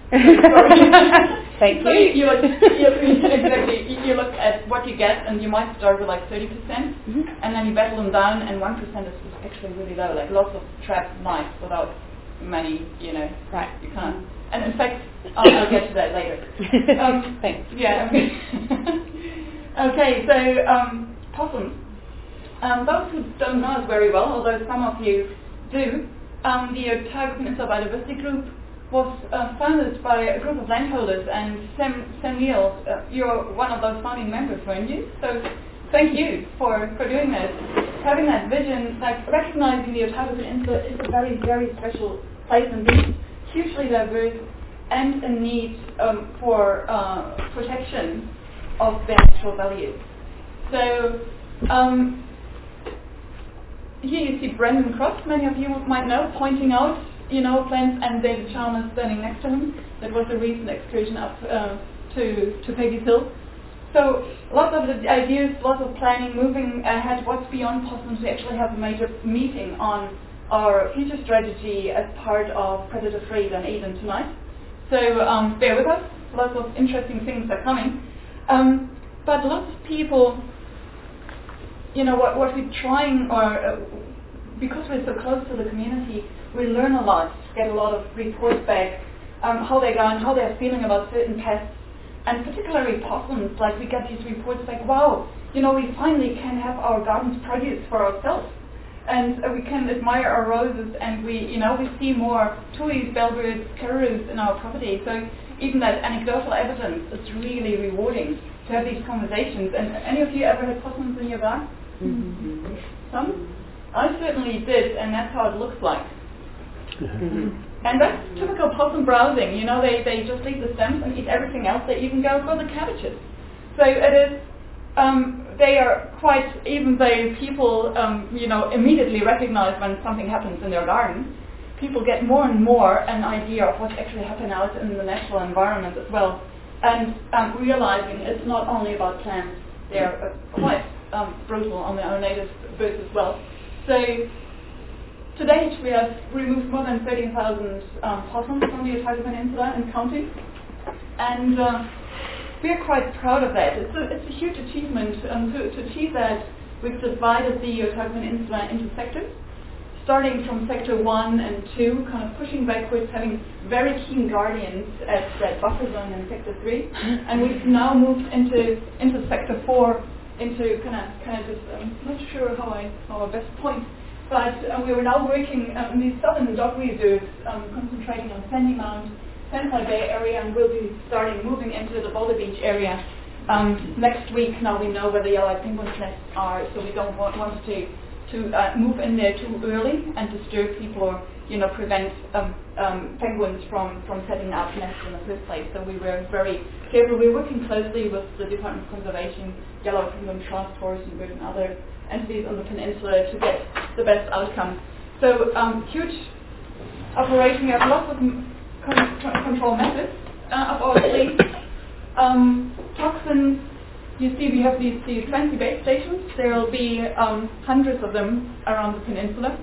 Thank so you. You look, you, exactly. You look at what you get, and you might start with like thirty percent, mm-hmm. and then you battle them down, and one percent is actually really low. Like lots of trapped mice without many, you know. Right. You can't. And in fact, I'll, I'll get to that later. Um, Thanks. Yeah. Okay. So um, possums. Um, those who don't know us very well, although some of you do, um, the Otago Peninsula Biodiversity Group was uh, founded by a group of landholders, and Sam, Sam Neal, uh, you're one of those founding members, weren't you? So thank you for, for doing that. Having that vision, like recognizing the Otago Peninsula is a very, very special place indeed, hugely diverse and in need um, for uh, protection of their natural values. So um, here you see Brendan Cross, many of you might know, pointing out you know, plants, and David Chalmers standing next to him. That was a recent excursion up uh, to, to Peggy's Hill. So lots of the ideas, lots of planning, moving ahead. What's beyond possums? We actually have a major meeting on our future strategy as part of Predator Free Dunedin tonight. So um, bear with us. Lots of interesting things are coming. Um, but lots of people, you know, what, what we're trying, or uh, because we're so close to the community, we learn a lot, get a lot of reports back, um, how they're going, how they're feeling about certain pests, and particularly possums. Like we get these reports back, wow, you know, we finally can have our gardens produce for ourselves, and uh, we can admire our roses, and we, you know, we see more tuis, bellbirds, kangaroos in our property. So even that anecdotal evidence is really rewarding to have these conversations. And any of you ever had possums in your garden? Mm-hmm. Some? I certainly did, and that's how it looks like. Mm-hmm. And that's typical possum browsing. You know, they, they just eat the stems and eat everything else. They even go for the cabbages. So it is, um, they are quite, even though people, um, you know, immediately recognize when something happens in their garden, people get more and more an idea of what's actually happening out in the natural environment as well. And um, realizing it's not only about plants, they're uh, quite um, brutal on their own native birds as well. So to date we have removed more than thirteen thousand um, possums from the Otago Peninsula and counting. And uh, we're quite proud of that. It's a, it's a huge achievement. Um, to, to achieve that, we've divided the Otago Peninsula into sectors, starting from sector one and two, kind of pushing backwards, having very keen guardians at that buffer zone in sector three, and we've now moved into into sector four, into kind of kind of just I'm not sure how I how I best point, but uh, we are now working um, in the southern dog reserves, um, concentrating on Sandy Mount, Sandfly Bay area, and we'll be starting moving into the Boulder Beach area um, next week. Now we know where the yellow penguins nests are, so we don't want, want to. to uh, move in there too early and disturb people or, you know, prevent um, um, penguins from, from setting up nests in the first place. So we were very careful. We were working closely with the Department of Conservation, Yellow Penguin Task Force, and certain other entities on the peninsula to get the best outcome. So um, huge operation. We have lots of con- control methods uh, up our sleeve. Um, toxins. You see we have these, these fancy base stations. There will be um, hundreds of them around the peninsula.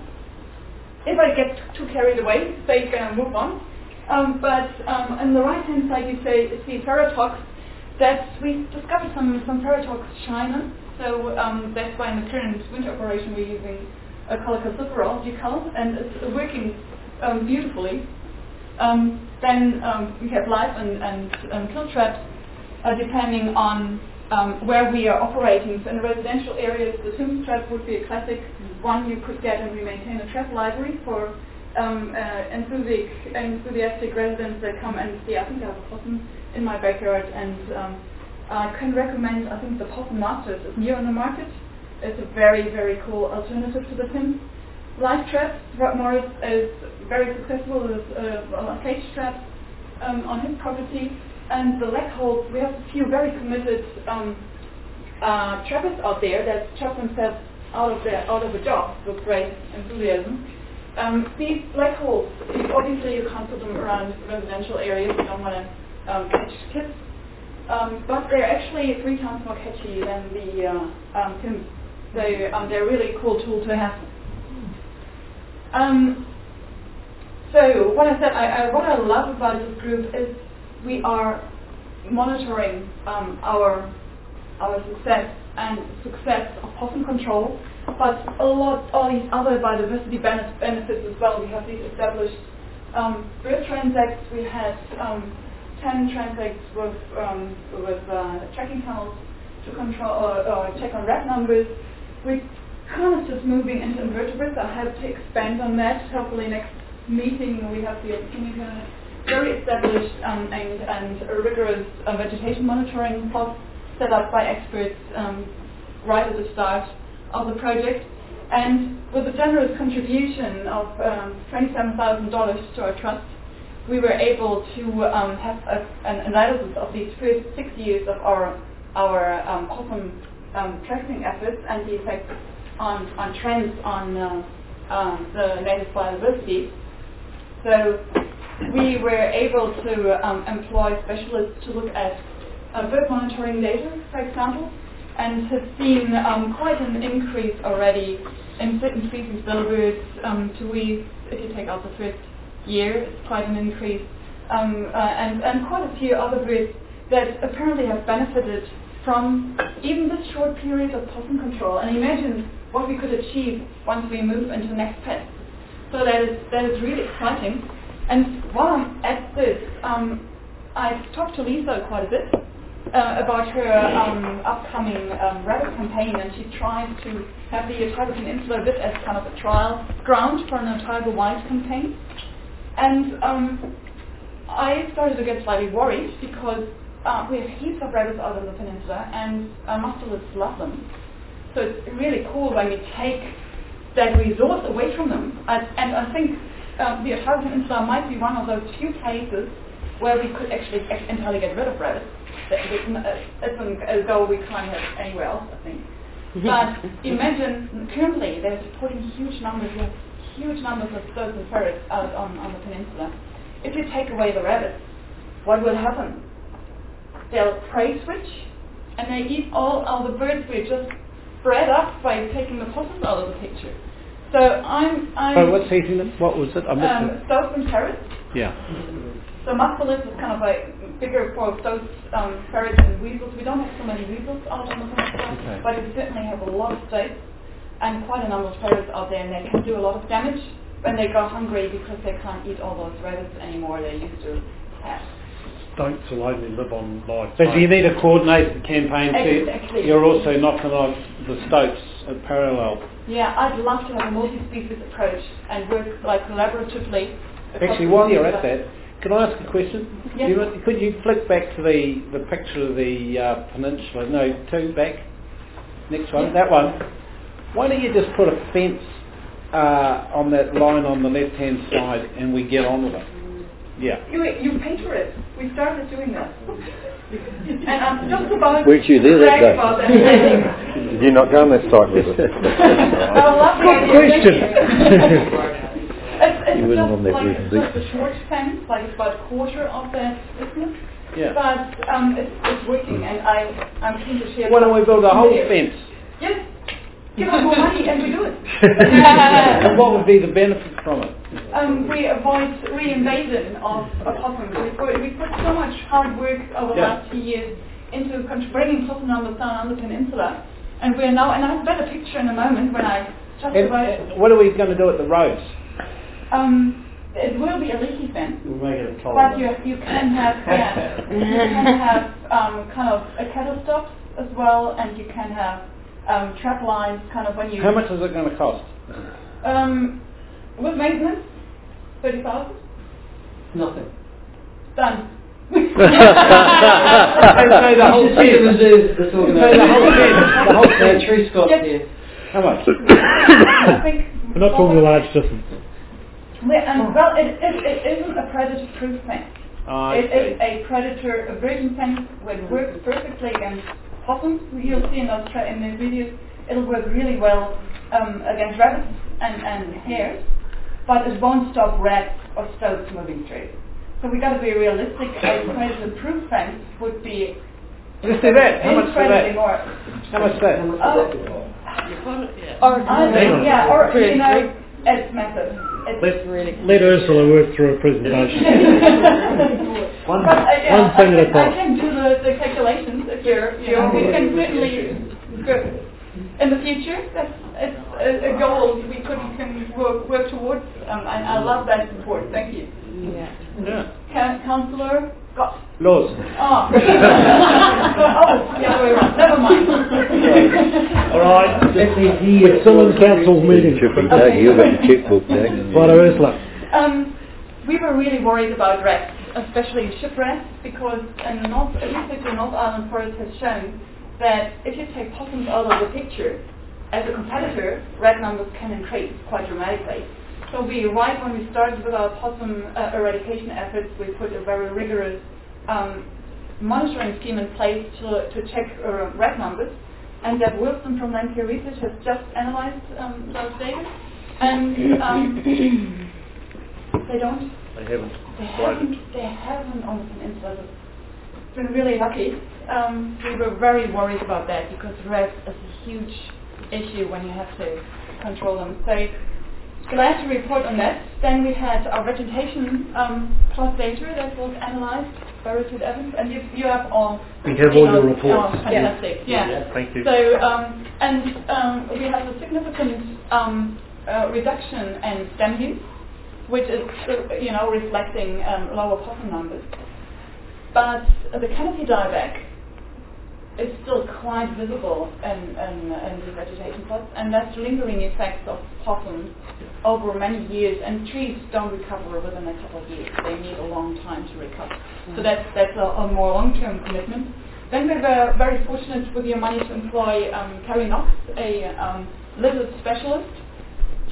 If I get too carried away, they can move on. Um, but um, on the right-hand side you say, see Ferrotox. That we discovered some, some Ferrotox China. So um, that's why in the current winter operation we're using a cholecalciferol gel, and it's working um, beautifully. Um, then um, we have live and, and um, kill traps uh, depending on Um, where we are operating. So in the residential areas, the Sims trap would be a classic one you could get, and we maintain a trap library for um, uh, enthusiastic, enthusiastic residents that come and see. I think I have a possum in my backyard, and um, I can recommend, I think the Possum Masters is new on the market. It's a very, very cool alternative to the Sims. Live traps, Rob Morris is very successful with uh, cage traps um, on his property. And the leg holes, we have a few very committed um, uh, trappers out there that chop themselves out of their out of a job with great enthusiasm. Um, these leg holes, obviously you can't put them around residential areas. You don't want to um, catch kids, um, but they're actually three times more catchy than the uh, um, Sims. So um, they're a really cool tool to have. Um, so what I said, I, I, what I love about this group is we are monitoring um, our our success and success of possum control, but a lot all these other biodiversity benef- benefits as well. We have these established um, bird transects. We had um, ten transects with um, with uh, tracking tunnels to control or, or check on rat numbers. We're kind of just moving into invertebrates. I have to expand on that. Hopefully next meeting we have the opportunity to very established um, and, and rigorous uh, vegetation monitoring pods set up by experts um, right at the start of the project. And with a generous contribution of um, twenty-seven thousand dollars to our trust, we were able to um, have a, an analysis of these first six years of our our um, possum um, tracking efforts and the effects on, on trends on uh, um, the native biodiversity. So we were able to um, employ specialists to look at uh, bird monitoring data, for example, and have seen um, quite an increase already in certain species billbirds. Um, to we, if you take out the first year, it's quite an increase, um, uh, and, and quite a few other birds that apparently have benefited from even this short period of possum control. And imagine what we could achieve once we move into next pests. So that is that is really exciting. And while I'm at this, um, I've talked to Lisa quite a bit uh, about her um, upcoming um, rabbit campaign, and she tries to have the Otago Peninsula a bit as kind of a trial ground for an Otago White campaign. And um, I started to get slightly worried because uh, we have heaps of rabbits out on the peninsula, and uh, mustelids love them. So it's really cool when we take that resource away from them. And, and I think um, the Otago Peninsula might be one of those few places where we could actually entirely get rid of rabbits. It's a goal we can't have anywhere else, I think. But imagine, currently they're supporting huge numbers, huge numbers of stoats and ferrets out on, on the peninsula. If you take away the rabbits, what will happen? They'll prey switch, and they eat all, all the birds we just bred up by taking the possums out of the picture. So I'm... I'm oh, what's eating them? What was it? I missed um, it. Stoats and ferrets. Yeah. So musculus is kind of like bigger for stoats, um, ferrets and weasels. We don't have so many weasels out on the peninsula, Okay. but we certainly have a lot of stoats and quite a number of ferrets out there, and they can do a lot of damage when they go hungry because they can't eat all those rabbits anymore they used to have. Stoats will only live on live. But do you need a coordinated campaign too? Exactly. You're also knocking on the stoats at parallel. Yeah, I'd love to have a multi-species approach and work like collaboratively. Actually, while you're at that, can I ask a question? Yes. Do you, could you flick back to the, the picture of the uh, peninsula? No, two back. Next one, Yes. that one. Why don't you just put a fence uh, on that line on the left-hand side and we get on with it? Yeah. You, you paid for it. We started doing that. And I'm just about Weren't you there to that brag day? about that. Did you not go on that site with us? I love the Good idea. question. It's, it's You wasn't just on that like group, it's indeed. just a short fence, like it's about a quarter of that isthmus. Yeah. But um, it's, it's working, and I, I'm keen to share. Why don't we build a whole videos. fence? Yes. Give us more money, and we do it. And what would be the benefit from it? Um, we avoid re-invasion of opossums. We put, we put so much hard work over the Yeah. last few years into con- bringing possum numbers down on the peninsula, and we're now. And I have a better picture in a moment when I just And, about. uh, what are we going to do at the roads? Um, it will be a leaky fence. We'll make it a But you, you can have yeah, you can have um, kind of a cattle stops as well, and you can have um, trap lines kind of when you. How much is it going to cost? Um, with maintenance, thirty thousand. Nothing. Done. Say the whole Just take the fence. reserves that's Say the organised. whole fence. The whole Yeah, fence. Tree Scott Yes. here. How much? I think. We're not talking a large distance. we um, well, it, it, it isn't a predator-proof fence. I It is see. a predator aversion fence which works perfectly against possums. You'll see in those tra- in the videos, it'll work really well um, against rabbits and, and hares, but it won't stop rats or stoats moving through. So we got to be realistic. A predator-proof fence would be Just do that. How much for incredibly that? more. How much for that? Oh, or I, yeah, or you know, it's massive. It's Let, really. let Ursula work through a presentation. One, but, uh, yeah, one thing I at a can, I time. can do the, the calculations if you're, you know, we can certainly go in the future. That's it's a, a goal we could can work, work towards. Um, and I love that support. Thank you. Yeah. Yeah. Can, Councillor Scott. Laws. Oh. oh, the other way around. Never mind. All right. With someone's council meeting. Tripping Doug, you've got the checkbook, Doug. Right, Ursula. Um, we were really worried about rats, especially ship rats, because in North, at least the North Island Forest has shown that if you take possums out of the picture, as a competitor, rat numbers can increase quite dramatically. So we, right when we started with our possum uh, eradication efforts, we put a very rigorous um, monitoring scheme in place to, to check uh, rat numbers. And Deb Wilson from Lancaster Research has just analyzed um, those data. And um, they don't. They haven't. They haven't. They haven't on the peninsula. It's been really lucky. Um, we were very worried about that because rats is a huge issue when you have to control them. So glad to report on that. Then we had our vegetation um, plot data that was analysed by Richard Evans, and you, you have all. We have all your reports. Oh, fantastic. Yeah. Yeah, thank you. So um, and um, we have a significant um, uh, reduction in stem use, which is uh, you know reflecting um, lower possum numbers. But uh, the canopy dieback is still quite visible in, in, in the vegetation plots, and that's lingering effects of possums over many years, and trees don't recover within a couple of years. They need a long time to recover. Mm. So that's, that's a, a more long-term commitment. Then we were very fortunate with your money to employ um, Carrie Knox, a um, lizard specialist,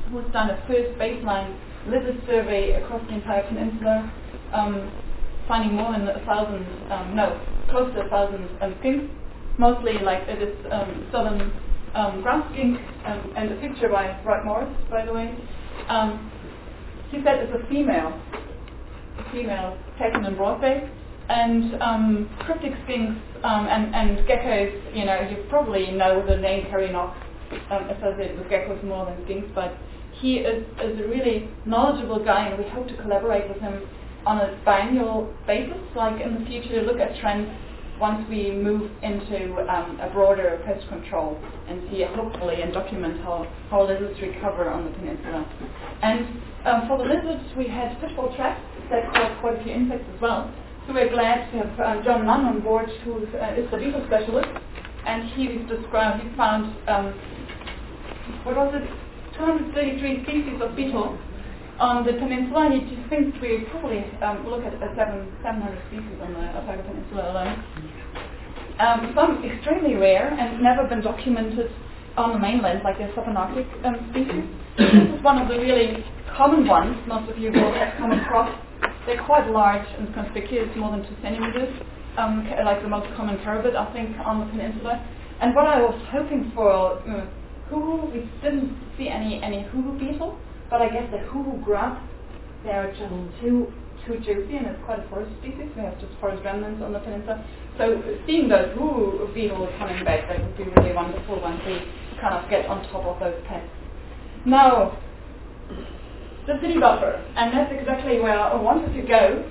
who's done a first baseline lizard survey across the entire peninsula, um, finding more than a thousand, um, no, close to a thousand um, skinks, mostly like it is um, southern um, grass skink, um, and a picture by Wright Morris, by the way. Um, he said it's a female, a female taken in broad bay, and um, cryptic skinks um, and, and geckos, you know, you probably know the name Kerinox um, associated with geckos more than skinks, but he is, is a really knowledgeable guy, and we hope to collaborate with him on a biannual basis, like in the future, look at trends once we move into um, a broader pest control and see hopefully and document how, how lizards recover on the peninsula. And um, for the lizards, we had pitfall traps that caught quite a few insects as well. So we're glad to have uh, John Munn on board, who uh, is the beetle specialist, and he described, he found, um, what was it, two hundred thirty-three species of beetle on the peninsula, and he thinks we probably um, look at uh, seven, seven hundred species on the Otago Peninsula alone. Um, some extremely rare and never been documented on the mainland, like the subarctic um, species. This is one of the really common ones most of you will have come across. They're quite large and conspicuous, more than two centimeters, um, like the most common carabid, I think, on the peninsula. And what I was hoping for, uh, hooroo, we didn't see any, any hooroo beetle, but I guess the hooroo grub, they are just too too juicy, and it's quite a forest species. We have just forest remnants on the peninsula. So seeing those hooroo beetles coming back, that would be really wonderful once we kind of get on top of those pests. Now, the city buffer, and that's exactly where I wanted to go.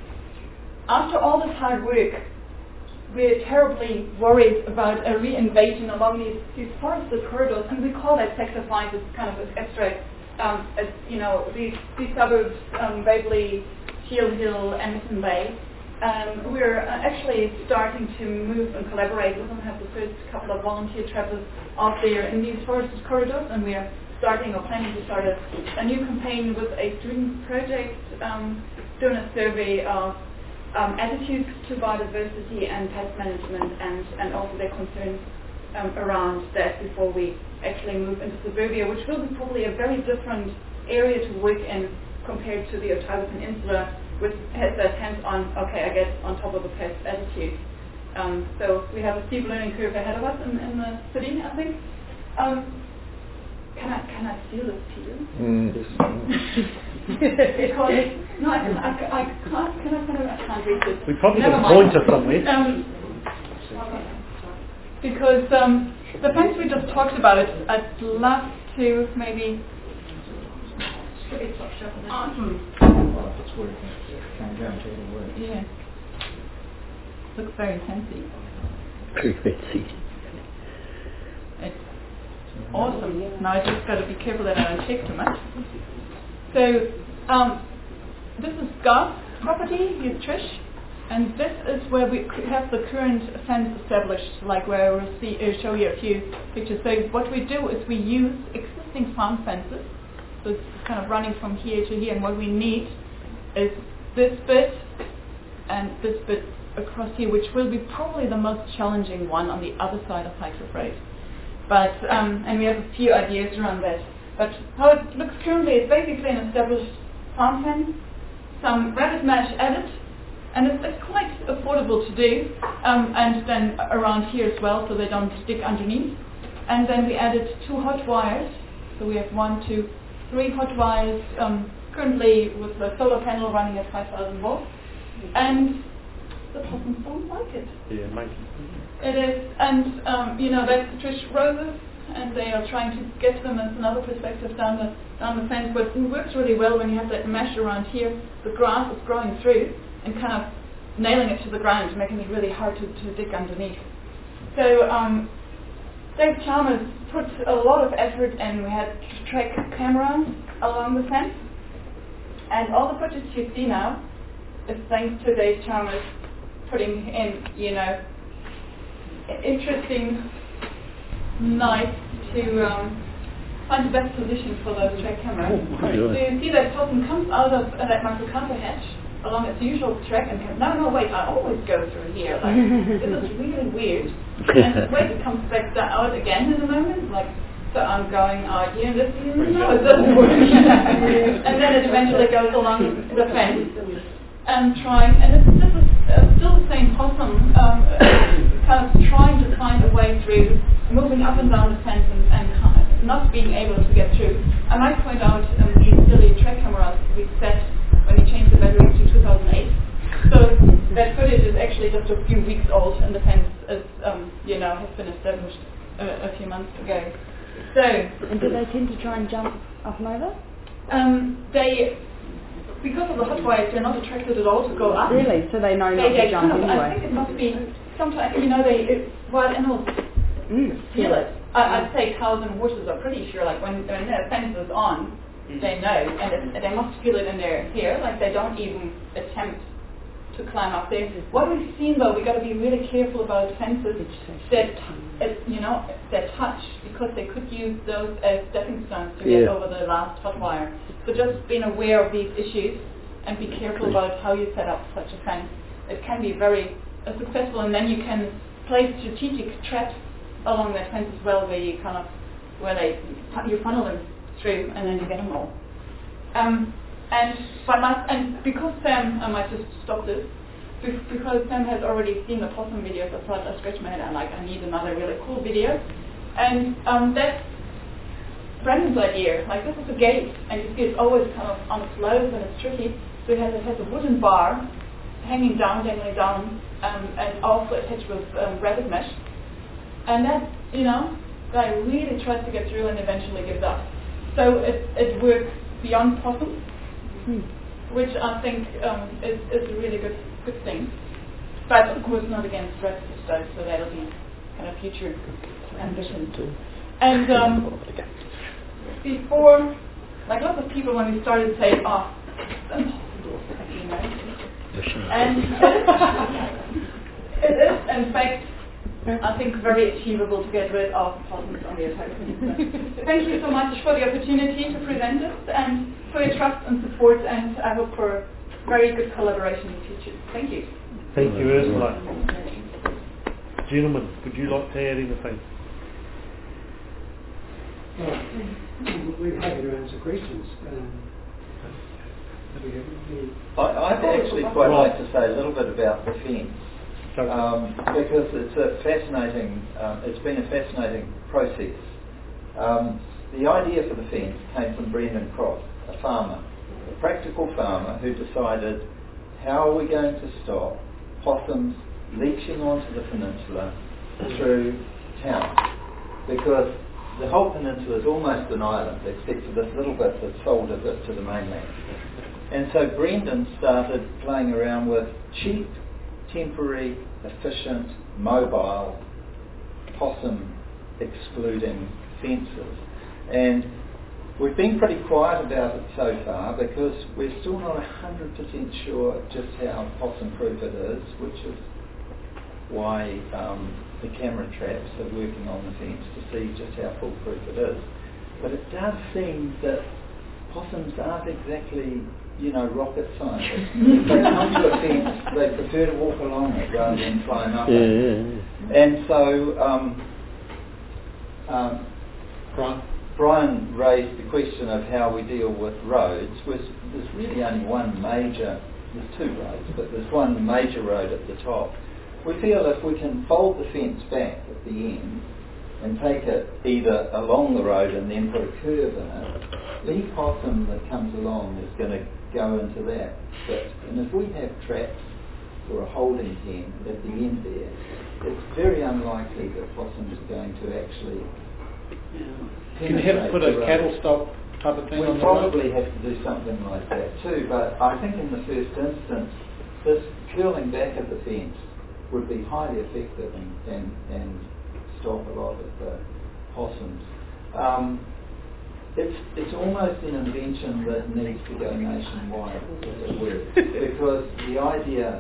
After all this hard work, we're terribly worried about a reinvasion along these, these forested corridors, and we call that sector five as kind of an abstract. Um, as, you know, these, these suburbs, um, Waverley, Shield Hill, Emerson Bay, um, we're uh, actually starting to move and collaborate with them, have the first couple of volunteer travelers out there in these forested corridors, and we are starting or planning to start a, a new campaign with a student project, um, doing a survey of um, attitudes to biodiversity and pest management, and, and also their concerns um, around that before we actually move into suburbia, which will be probably a very different area to work in compared to the Otago Peninsula, which has that hands-on, okay, I guess, on top of the pest attitude. Um, so we have a steep learning curve ahead of us in, in the city, I think. Um, can I can I steal this to you? Mm. Because no, I, can, I, I can't. Can I kind of? I can't read this. We probably Never got a mind. pointer somewhere. Um, because um, the points we just talked about, I'd love to maybe. Awesome. Well, if it's working, can't guarantee it'll work. Yeah. Looks very fancy. Very fancy. It's awesome. Now I just got to be careful that I don't shake too much. So, um, this is Garth's property. Here's Trish, and this is where we have the current fence established. Like where we'll see, uh, show you a few pictures. So what we do is we use existing farm fences. So it's kind of running from here to here, and what we need is this bit and this bit across here, which will be probably the most challenging one on the other side of Highcliffe Road. But um, and we have a few ideas around that. But how it looks currently is basically an established farm fence, some rabbit mesh added, and it's, it's quite affordable to do. Um, and then around here as well, so they don't stick underneath. And then we added two hot wires. So we have one, two, three hot wires, um, currently with a solar panel running at five thousand volts, and the possums don't like it. Yeah, mate. It is, and um, you know, that's Trish Roses, and they are trying to get them as another perspective down the down the fence, but it works really well when you have that mesh around here. The grass is growing through and kind of nailing it to the ground, making it really hard to, to dig underneath. So um, Dave Chalmers put a lot of effort in. We had track cameras along the fence, and all the footage you see now is thanks to Dave Chalmers putting in, you know, interesting nights to um, find the best position for those track cameras. Oh, so you see that possum comes out of uh, that Matsukata hatch along its usual track and comes, no, no, wait, I always go through here. Like, this is really weird. And wait, it comes back out again in a moment. Like, So I'm going, uh, you know, this, no, it doesn't work. And then it eventually goes along the fence and trying, and it's, this is uh, still the same possum, um, kind of trying to find a way through, moving up and down the fence and, and not being able to get through. I might point out um, these silly track cameras we set when we changed the battery to two thousand eight. So that footage is actually just a few weeks old, and the fence is, um, you know, has been established a, a few months ago. So, and do they tend to try and jump up and over? Um, they, because of the hot wires, they're not attracted at all to go up. Really? So they know not they, to jump kind of, anyway? I think it must be, sometimes, you know, they, it, wild animals mm, feel it. I, I'd say cows and horses are pretty sure, like when, when their fence is on, mm. they know, and it, they must feel it in their hair, like they don't even attempt to climb up there. What we've seen though, we've got to be really careful about fences that, uh, you know, that touch, because they could use those as stepping stones to yeah. get over the last hot wire. So just being aware of these issues and be careful about how you set up such a fence. It can be very uh, successful, and then you can place strategic traps along that fence as well, where you kind of, where they, you funnel them through and then you get them all. Um, And by my, and because Sam, I might just stop this, because Sam has already seen the possum videos, I thought I scratched my head, I'm like, I need another really cool video. And um, that's Brandon's idea. Like, this is a gate, and you see it's always kind of on slopes and it's tricky. So it has, it has a wooden bar hanging down, dangling down, um, and also attached with um, rabbit mesh. And that, you know, guy really tries to get through and eventually gives up. So it, it works beyond possums. Hmm. Which I think um, is, is a really good good thing. But of course not against rest stuff, so that'll be kind of future ambition. And um, before, like lots of people when we started say, oh, it's impossible, you know. And it is, in fact, I think very achievable to get rid of possums on the Otago Peninsula. Thank you so much for the opportunity to present this and for your trust and support, and I hope for very good collaboration in the future. Thank you. Thank you, Ursula. Gentlemen, would you like to add anything? Well, we're happy to answer questions. Um, I, I'd actually quite like to say a little bit about the fence. Um, because it's a fascinating, um, it's been a fascinating process. Um, the idea for the fence came from Brendan Cross, a farmer, a practical farmer who decided, how are we going to stop possums leaching onto the peninsula through town? Because the whole peninsula is almost an island, except for this little bit that solders it to the mainland. And so Brendan started playing around with cheap, temporary, efficient, mobile, possum excluding fences. And we've been pretty quiet about it so far because we're still not one hundred percent sure just how possum proof it is, which is why um, the camera traps are working on the fence to see just how foolproof it is. But it does seem that possums aren't exactly, you know, rocket scientists. If they come to a fence, they prefer to walk along it rather than climb up yeah, it. Yeah, yeah. And so um, um, Brian? Brian raised the question of how we deal with roads. Was, there's really only one major, there's two roads, but there's one major road at the top. We feel if we can fold the fence back at the end and take it either along the road and then put a curve in it, any possum that comes along is going to go into that bit. And if we have traps or a holding pen at the end there, it's very unlikely that possums are going to actually Can you have put a cattle stop type of thing we on the road? probably have to do something like that too, but I think in the first instance, this curling back of the fence would be highly effective and, and, and stop a lot of the possums. Um, it's it's almost an invention that needs to go nationwide if it works, because the idea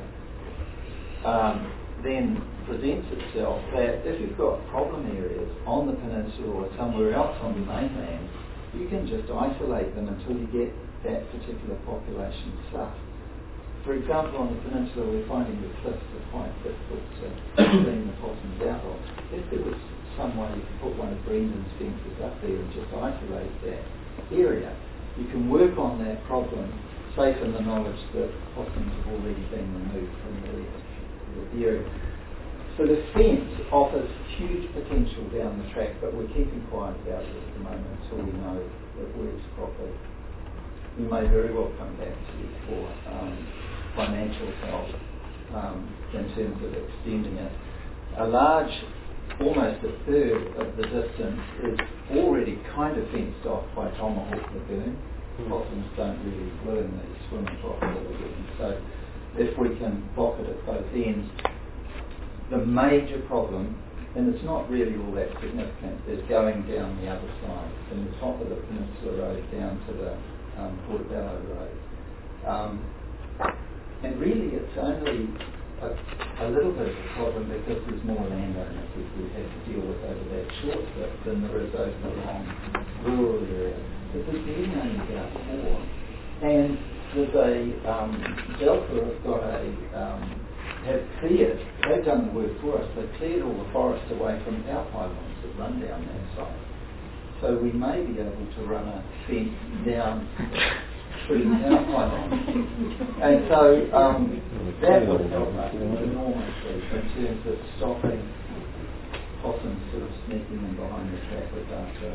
um, then presents itself that if you've got problem areas on the peninsula or somewhere else on the mainland, you can just isolate them until you get that particular population stuffed. For example, on the peninsula we're finding the cliffs are quite difficult to clean the possums out of. If there was some way you can put one of Brendan's fences up there and just isolate that area, you can work on that problem, safe in the knowledge that possums have already been removed from the, the area. So the fence offers huge potential down the track, but we're keeping quiet about it at the moment until we know it works properly. We may very well come back to you for um, financial help um, in terms of extending it. A large, almost a third of the distance is already kind of fenced off by Tomahawk Lagoon. Possums don't really learn that swim across the lagoon. So if we can block it at both ends, the major problem, and it's not really all that significant, is going down the other side, from the top of the Peninsula Road down to the um, Portobello Road. Um, and really it's only a, a little bit of a problem because there's more landowners that we've had to deal with over that short bit than there is over the long rural area. But there's really only about four. And there's a, um, Delta have got a, um, have cleared, they've done the work for us, they've cleared all the forest away from our pylons that run down that side. So we may be able to run a fence down through our pylons. And so um, that would help us enormously in terms of stopping possums sort of sneaking in behind the track with after.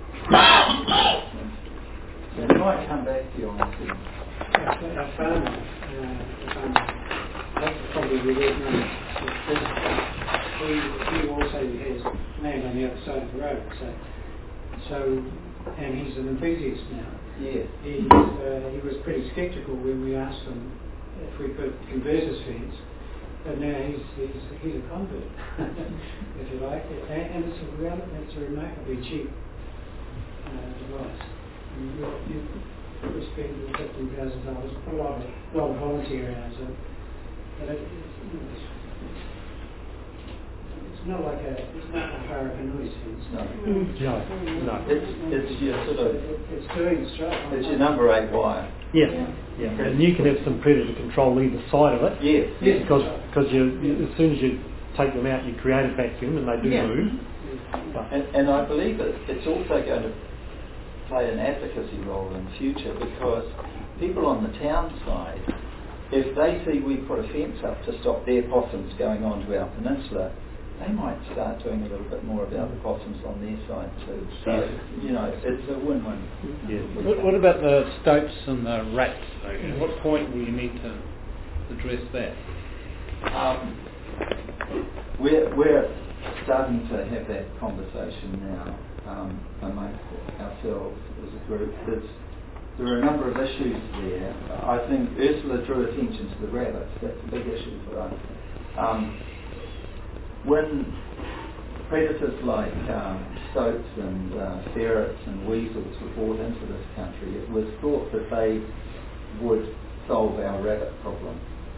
So we might come back to you on this. Our farmer, uh, um, that's probably really known. He, he also has land on the other side of the road. So, so and he's an enthusiast now. Yes. He, uh, he was pretty sceptical when we asked him if we could convert his fence, but now he's he's, he's a convert, if you like, and, and it's a real, it's a remarkably cheap uh, device. And you, you, we spend fifteen thousand dollars, a lot of a lot of volunteer hours, so, but it, it's, you know, it's, it's not like a it's not a hurricane noise fence. No. No, no. It's it's your sort of it, it's doing its job. it's your number eight wire. Yes, yeah. Yeah. And you can have some predator control either side of it. Yes. Yes. Because because you, you as soon as you take them out, you create a vacuum, and they do yeah. move. And, and I believe that it's also going to play an advocacy role in the future, because people on the town side, if they see we put a fence up to stop their possums going onto our peninsula, they might start doing a little bit more about the possums on their side too. So, yes. you know, it's a win-win. Yes. What, what about the stoats and the rats? At what point will you need to address that? Um, we're, we're starting to have that conversation now um, amongst ourselves as a group. There's, there are a number of issues there. I think Ursula drew attention to the rabbits. That's a big issue for us. Um, when predators like um, stoats and uh, ferrets and weasels were brought into this country, it was thought that they would solve our rabbit problem.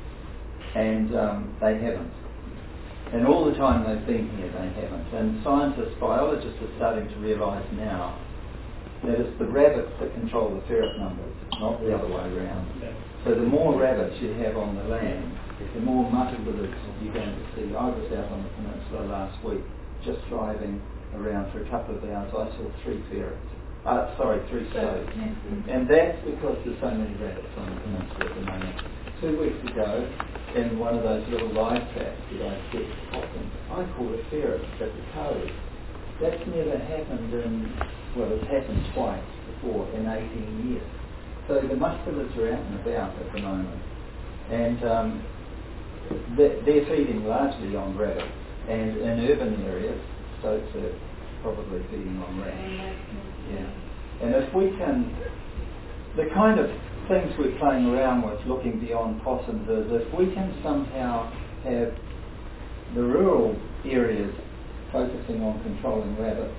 And um, they haven't. And all the time they've been here, they haven't. And scientists, biologists are starting to realise now that it's the rabbits that control the ferret numbers, not the other way around. So the more rabbits you have on the land, the more mudlizards you're going to see. I was out on the peninsula last week, just driving around for a couple of hours. I saw three ferrets. Uh, sorry, three stoats. And that's because there's so many rabbits on the peninsula at the moment. Two weeks ago, in one of those little live traps that I set possum, I caught a ferret at the cove. That's never happened in, well, it's happened twice before in eighteen years. So the musculars are out and about at the moment. And um, they're, they're feeding largely on rabbits. And in urban areas, stoats are probably feeding on rats. Yeah. And if we can, the kind of things we're playing around with looking beyond possums is if we can somehow have the rural areas focusing on controlling rabbits,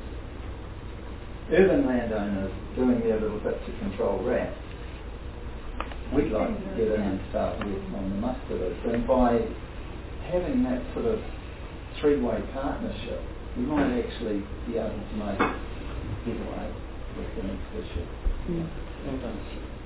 urban landowners doing their little bit to control rats, we'd like to get in and start working on the musculars. And by having that sort of three-way partnership, we might actually be able to make headway with the next issue. Yeah. Well done.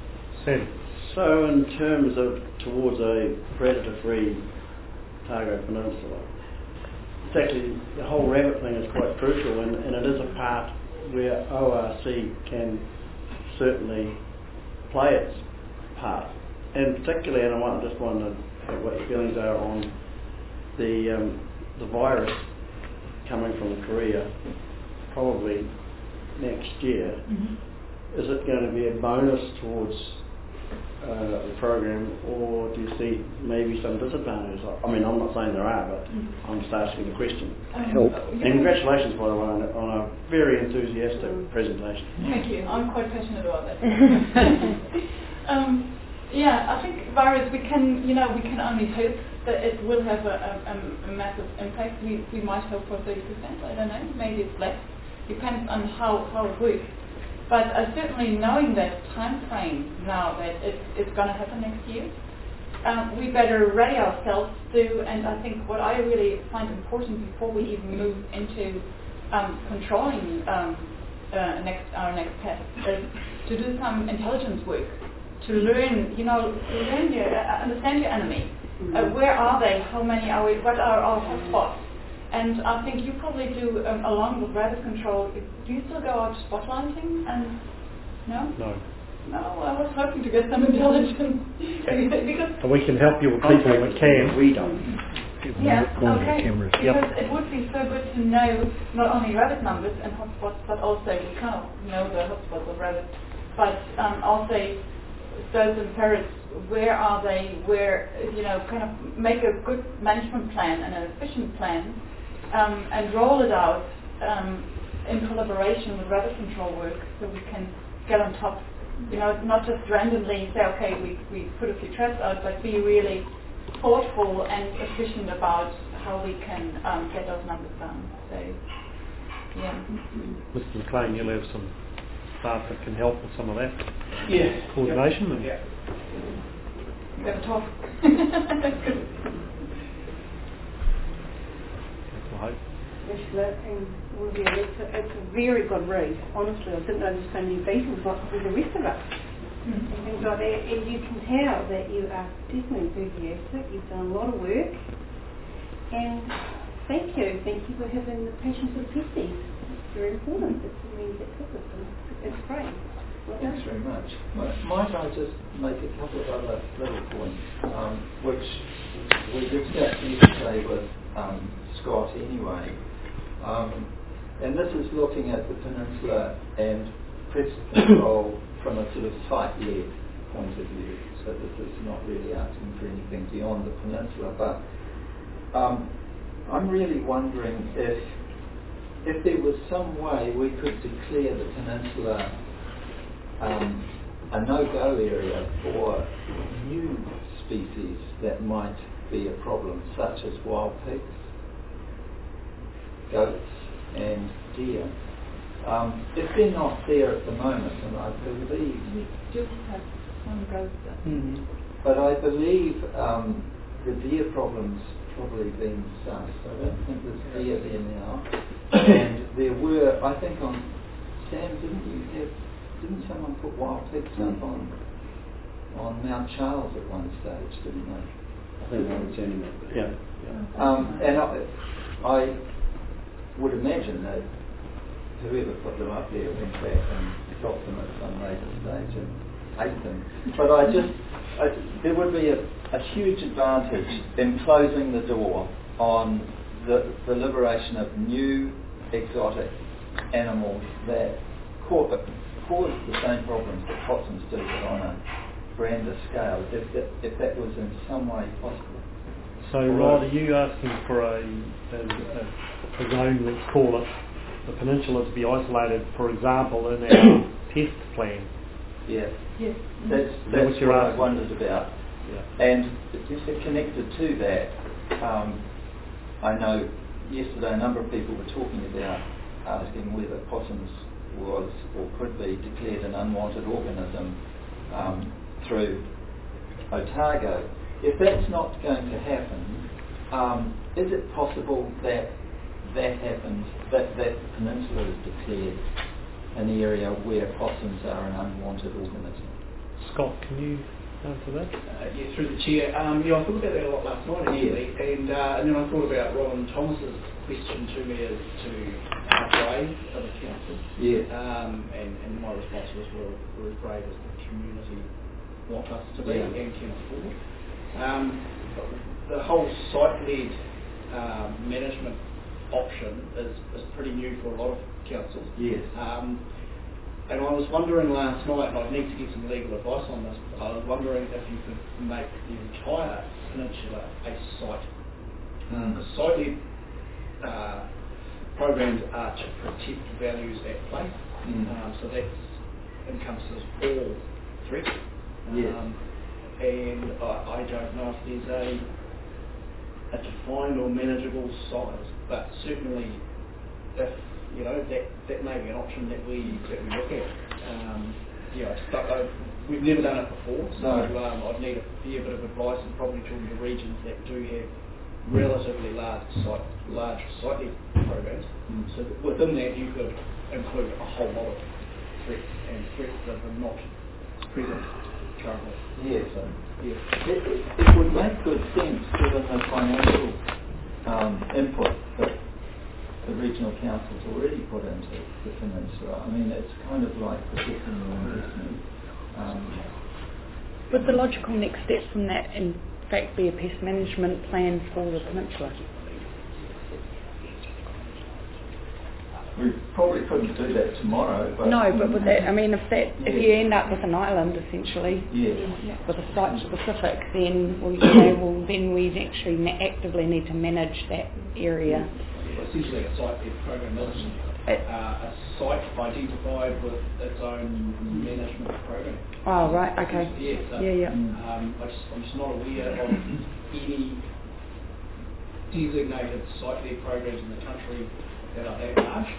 So in terms of towards a predator-free Otago Peninsula, it's actually, the whole rabbit thing is quite tricky. crucial, and, and it is a part where O R C can certainly play its part. And particularly, and I might just wonder what your feelings are on the um, the virus coming from Korea, probably next year. Mm-hmm. Is it going to be a bonus towards uh, the program, or do you see maybe some disadvantages? I mean, I'm not saying there are, but mm-hmm. I'm just asking the question. Um, Help. And congratulations, by the way, on a, on a very enthusiastic presentation. Thank you. I'm quite passionate about that. um, yeah, I think virus, we can, you know, we can only hope that it will have a, a, a massive impact. We, we might hope for thirty percent, I don't know, maybe it's less. Depends on how, how it works. But uh, certainly knowing that time frame now that it's, it's going to happen next year, um, we better ready ourselves to, and I think what I really find important before we even move into um, controlling um, uh, next, our next test is to do some intelligence work, to learn, you know, to learn your, uh, understand your enemy. Uh, where are they? How many are we? What are our hotspots? And I think you probably do, um, along with rabbit control, do you still go out spotlighting? And no? No. No, I was hoping to get some intelligence. because And we can help you with people that can. We don't. Yeah, okay. Cameras. Because Yep. it would be so good to know not only rabbit numbers and hotspots, but also we kind of know the hotspots of rabbits, but um, also stoats and ferrets. Where are they? Where, you know, kind of make a good management plan and an efficient plan, um, and roll it out um, in collaboration with rabbit control work, so we can get on top. You know, not just randomly say, okay, we we put a few traps out, but be really thoughtful and efficient about how we can um, get those numbers down. So, yeah. Mister McLean, you'll have some staff that can help with some of that Yeah. coordination. And Yeah. You got to talk. I hope. Ursula and Olivia, it's a, it's a very good read. Honestly, I didn't know there were so many beetles like with the rest of us. Mm-hmm. And things like that. And you can tell that you are definitely enthusiastic. You've done a lot of work. And thank you. Thank you for having the patience of fifties. It's very important. It means it's good. It's great. Well Thanks very much. Might I just make a couple of other little points, um, which we discussed yesterday with um, Scott anyway. Um, and this is looking at the peninsula and pest control from a sort of site-led point of view. So this is not really asking for anything beyond the peninsula. But um, I'm really wondering if if there was some way we could declare the peninsula Um, a no-go area for new species that might be a problem, such as wild pigs, goats and deer. Um, if they're not there at the moment, and I believe... We do have some goats there. Mm-hmm. But I believe um, the deer problem's probably been sussed. I don't think there's deer there now. And there were, I think on... Sam, didn't you have... Didn't someone put wild pigs up on on Mount Charles at one stage, didn't they? I think I was anyway. Yeah. yeah. Um, and I, I would imagine that whoever put them up there went back and got them at some later stage and ate them. But I just, I, there would be a, a huge advantage in closing the door on the, the liberation of new exotic animals that caught the cause the same problems that possums do, but on a grander scale, if that, if that was in some way possible. So, Rod, are you asking for a, a, a zone, let's call it, the peninsula to be isolated, for example, in our test plan? Yeah. Yes. That's, Is that that's what you're what I asking? wondered about. Yeah. And just connected to that, um, I know yesterday a number of people were talking about asking whether possums was or could be declared an unwanted organism um, through Otago. If that's not going to happen, um, is it possible that that happens, that that peninsula is declared an area where possums are an unwanted organism? Scott, can you answer that? Uh, yeah, through the chair. Um, yeah, I thought about that a lot last night actually, Yeah. and uh, and then I thought about Ron Thomas's question to me as to brave of a council. Yeah. Um, and, and my response was, we're, we're as brave as the community want us to be Yeah. and can afford. Um, the whole site-led um, management option is, is pretty new for a lot of councils. Yes. Um, and I was wondering last night, and I need to get some legal advice on this, I was wondering if you could make the entire peninsula a site. Mm. The site-led uh, programs are to protect values at play. Mm. Um, so that encompasses all threats. Yes. Um, and I, I don't know if there's a, a defined or manageable size, but certainly if, you know, that, that may be an option that we, that we look at. Um, yeah, but uh, we've never done it before, so No. um, I'd need a fair bit of advice and probably talking to regions that do have relatively large site, large site programs. Mm. So that within that you could include a whole lot of threats and threats that are not present currently. Yes. So, yeah. It, it, it would make good sense given the financial um, input that the regional councils already put into the peninsula. I mean, it's kind of like protecting your investment. Um, Would the logical next step from that, in fact, be a pest management plan for the peninsula? we probably couldn't do that tomorrow. But No, but with that, I mean, if that, if Yeah. you end up with an island essentially, Yes. with a site specific, then well, you know, well, then we actually na- actively need to manage that area. Essentially a site-led program is It, uh, a site identified with its own management program. oh right, okay. Yeah, so, Yeah, yeah. Um, I just, I'm just not aware of any designated site-led programs in the country that are that large.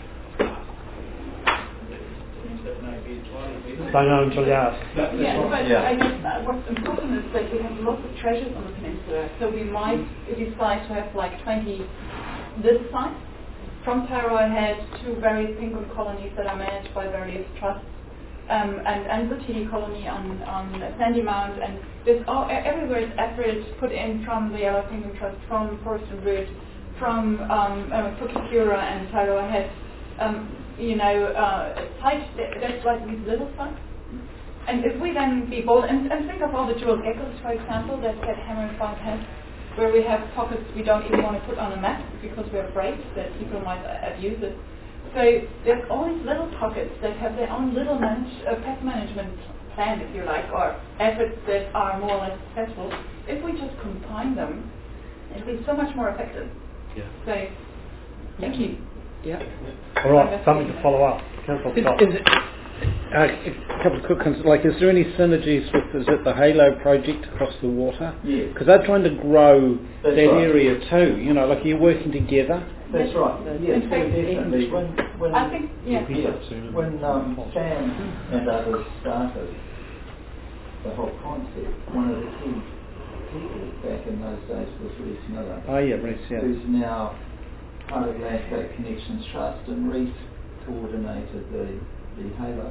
That may be entirely better. Don't know until you ask. That- that's Yeah, right. but Yeah. I guess uh, what's important is that we have lots of treasures on the peninsula. So we might decide to have like twenty this site. From Taro I had two various penguin colonies that are managed by various trusts. Um, and, and the T D colony on, on Sandy Mount, and there's all, e- everywhere is effort put in from the Yellow Penguin Trust, from Forest and Root, from um, uh, Pukekura and Taro I had, um, you know, uh, sites that, that's like these little sites. And if we then be bold, and, and think of all the jewel geckos, for example, that that Hammer and Five has, where we have pockets we don't even want to put on a map because we're afraid that people might uh, abuse it. So there's all these little pockets that have their own little manage, uh, pest management plan, if you like, or efforts that are more or less successful. If we just combine them, it'll be so much more effective. Yeah. So, thank you. Yeah. All right, something to follow up. Councillor Is, Scott. is it, uh, a couple of quick ones. Like, is there any synergies with, is it the Halo project across the water? Yes. Because they're trying to grow That's that right. area too. You know, like you're working together. That's right. Yes, In fact, definitely. When, when, I think, yeah. yeah, when um, Sam and others started the whole concept, one of the key people back in those days was Reece Miller, Oh yeah, Reece, yeah. who's now part of Landscape Connections Trust, and Reece coordinated the, the Halo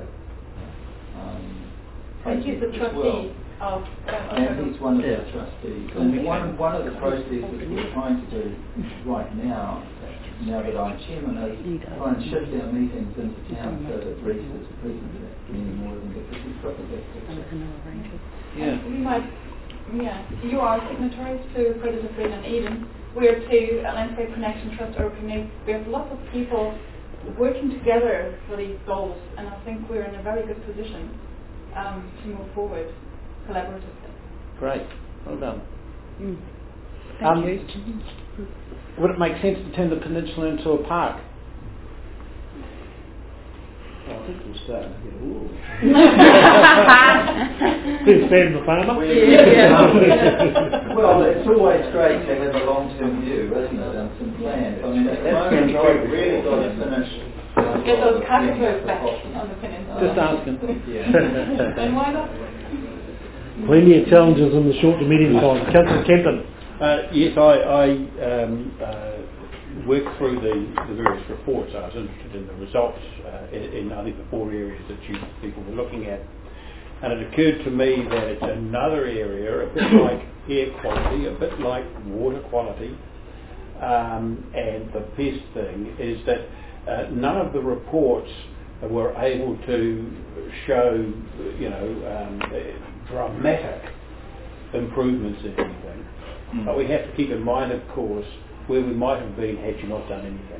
um, And he's the project as well. trustee of... Uh, And he's one of Yeah. the trustees. And one, one of the processes we're trying to do right now, now that I'm chairman, is try and shift our meetings into town so that Reece is present at many more of them because he's got the best picture. Yeah. We might, yeah, you are signatories to Predator Green and Eden. We're to Landscape Connection Trust Urban. We have lots of people working together for these goals, and I think we're in a very good position um, to move forward collaboratively. Great. Well done. Mm. Thank Um, you. Would it make sense to turn the peninsula into a park? I think we're starting to get, ooh. Please stand the farmer. Yeah. Well, it's always great to have a long-term view, isn't it, and some plans. I mean, at the moment, I've really got to finish. uh, Get those the carpenters things back that on the peninsula. Just asking. Yeah. And why not? Plenty of challenges in the short to medium time. Councillor Kempton. Uh, yes, I, I um, uh, worked through the, the various reports. I was interested in the results uh, in, in, I think, the four areas that you people were looking at. And it occurred to me that it's another area, a bit like air quality, a bit like water quality, um, and the pest thing is that uh, none of the reports were able to show, you know, um, dramatic improvements in anything. Mm. But we have to keep in mind, of course, where we might have been had you not done anything.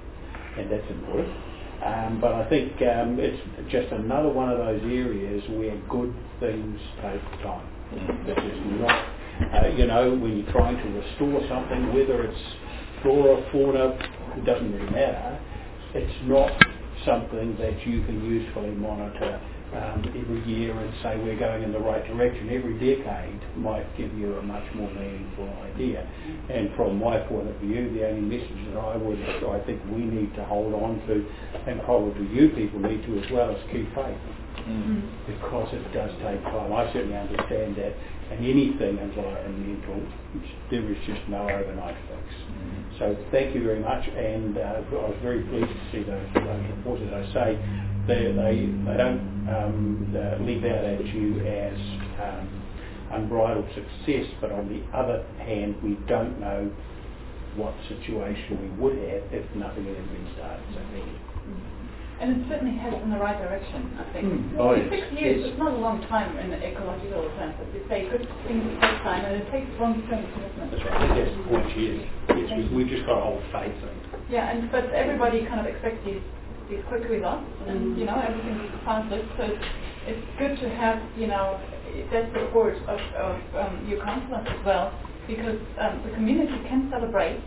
And that's important. Um, but I think um, it's just another one of those areas where good things take time. Mm. This is not, uh, you know, when you're trying to restore something, whether it's flora, fauna, it doesn't really matter. It's not something that you can usefully monitor um, every year and say we're going in the right direction. Every decade might give you a much more meaningful idea. And from my point of view, the only message that I would, I think we need to hold on to, and probably you people need to as well, is keep faith. Mm. Because it does take time. I certainly understand that. And anything environmental, there is just no overnight fix. Mm. So thank you very much, and uh, I was very pleased to see those, those reports. As I say, they they, they don't um, uh, leap out at you as um, unbridled success, but on the other hand, we don't know what situation we would have if nothing had been started. So thank you. And it certainly heads in the right direction, I think. Mm. Oh, yes. Six years yes. is not a long time in the ecological sense. As you say, good things take time, and it takes long-term commitment. That's right. That's the point, yes. yes we, we've just got to hold faith in. Yeah, and but everybody kind of expects these these quick results, and you know everything is positive. So it's, it's good to have you know that support of, of um, your councillors as well, because um, the community can celebrate,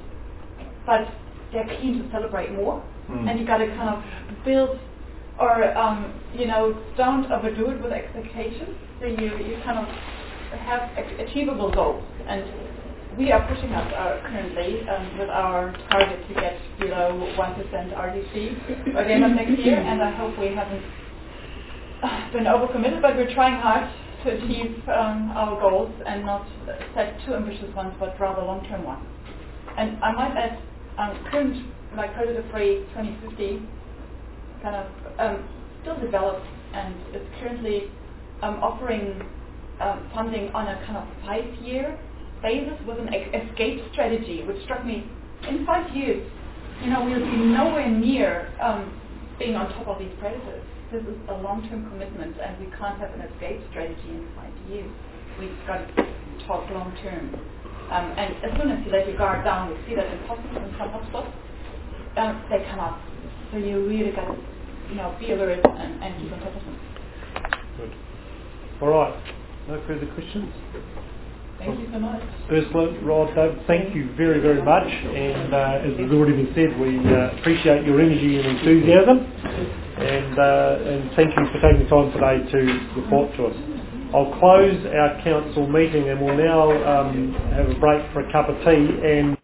but they're keen to celebrate more. Mm. And you got to kind of build, or um, you know, don't overdo it with expectations. So you you kind of have achievable goals, and we are pushing up our, currently um, with our target to get below one percent R D C by the end of next year. And I hope we haven't been overcommitted, but we're trying hard to achieve um, our goals and not set too ambitious ones, but rather long-term ones. And I might add, um, current like predator-free twenty fifty kind of um, still developed and is currently um, offering um, funding on a kind of five-year basis with an escape strategy, which struck me. In five years, you know, we'll be nowhere near um, being on top of these predators. This is a long-term commitment, and we can't have an escape strategy in five years. We've got to talk long-term. Um, and as soon as you let your guard down, we see that in possums and some hotspots. Um, they come up. So you really got to, you know, be alert and, and keep on top of them. Good. All right. No further questions? Thank you so much. Ursula, Rod, Doug, thank you very, very much. And uh, as has already been said, we uh, appreciate your energy and enthusiasm. And, uh, and thank you for taking the time today to report to us. I'll close our council meeting, and we'll now um, have a break for a cup of tea. And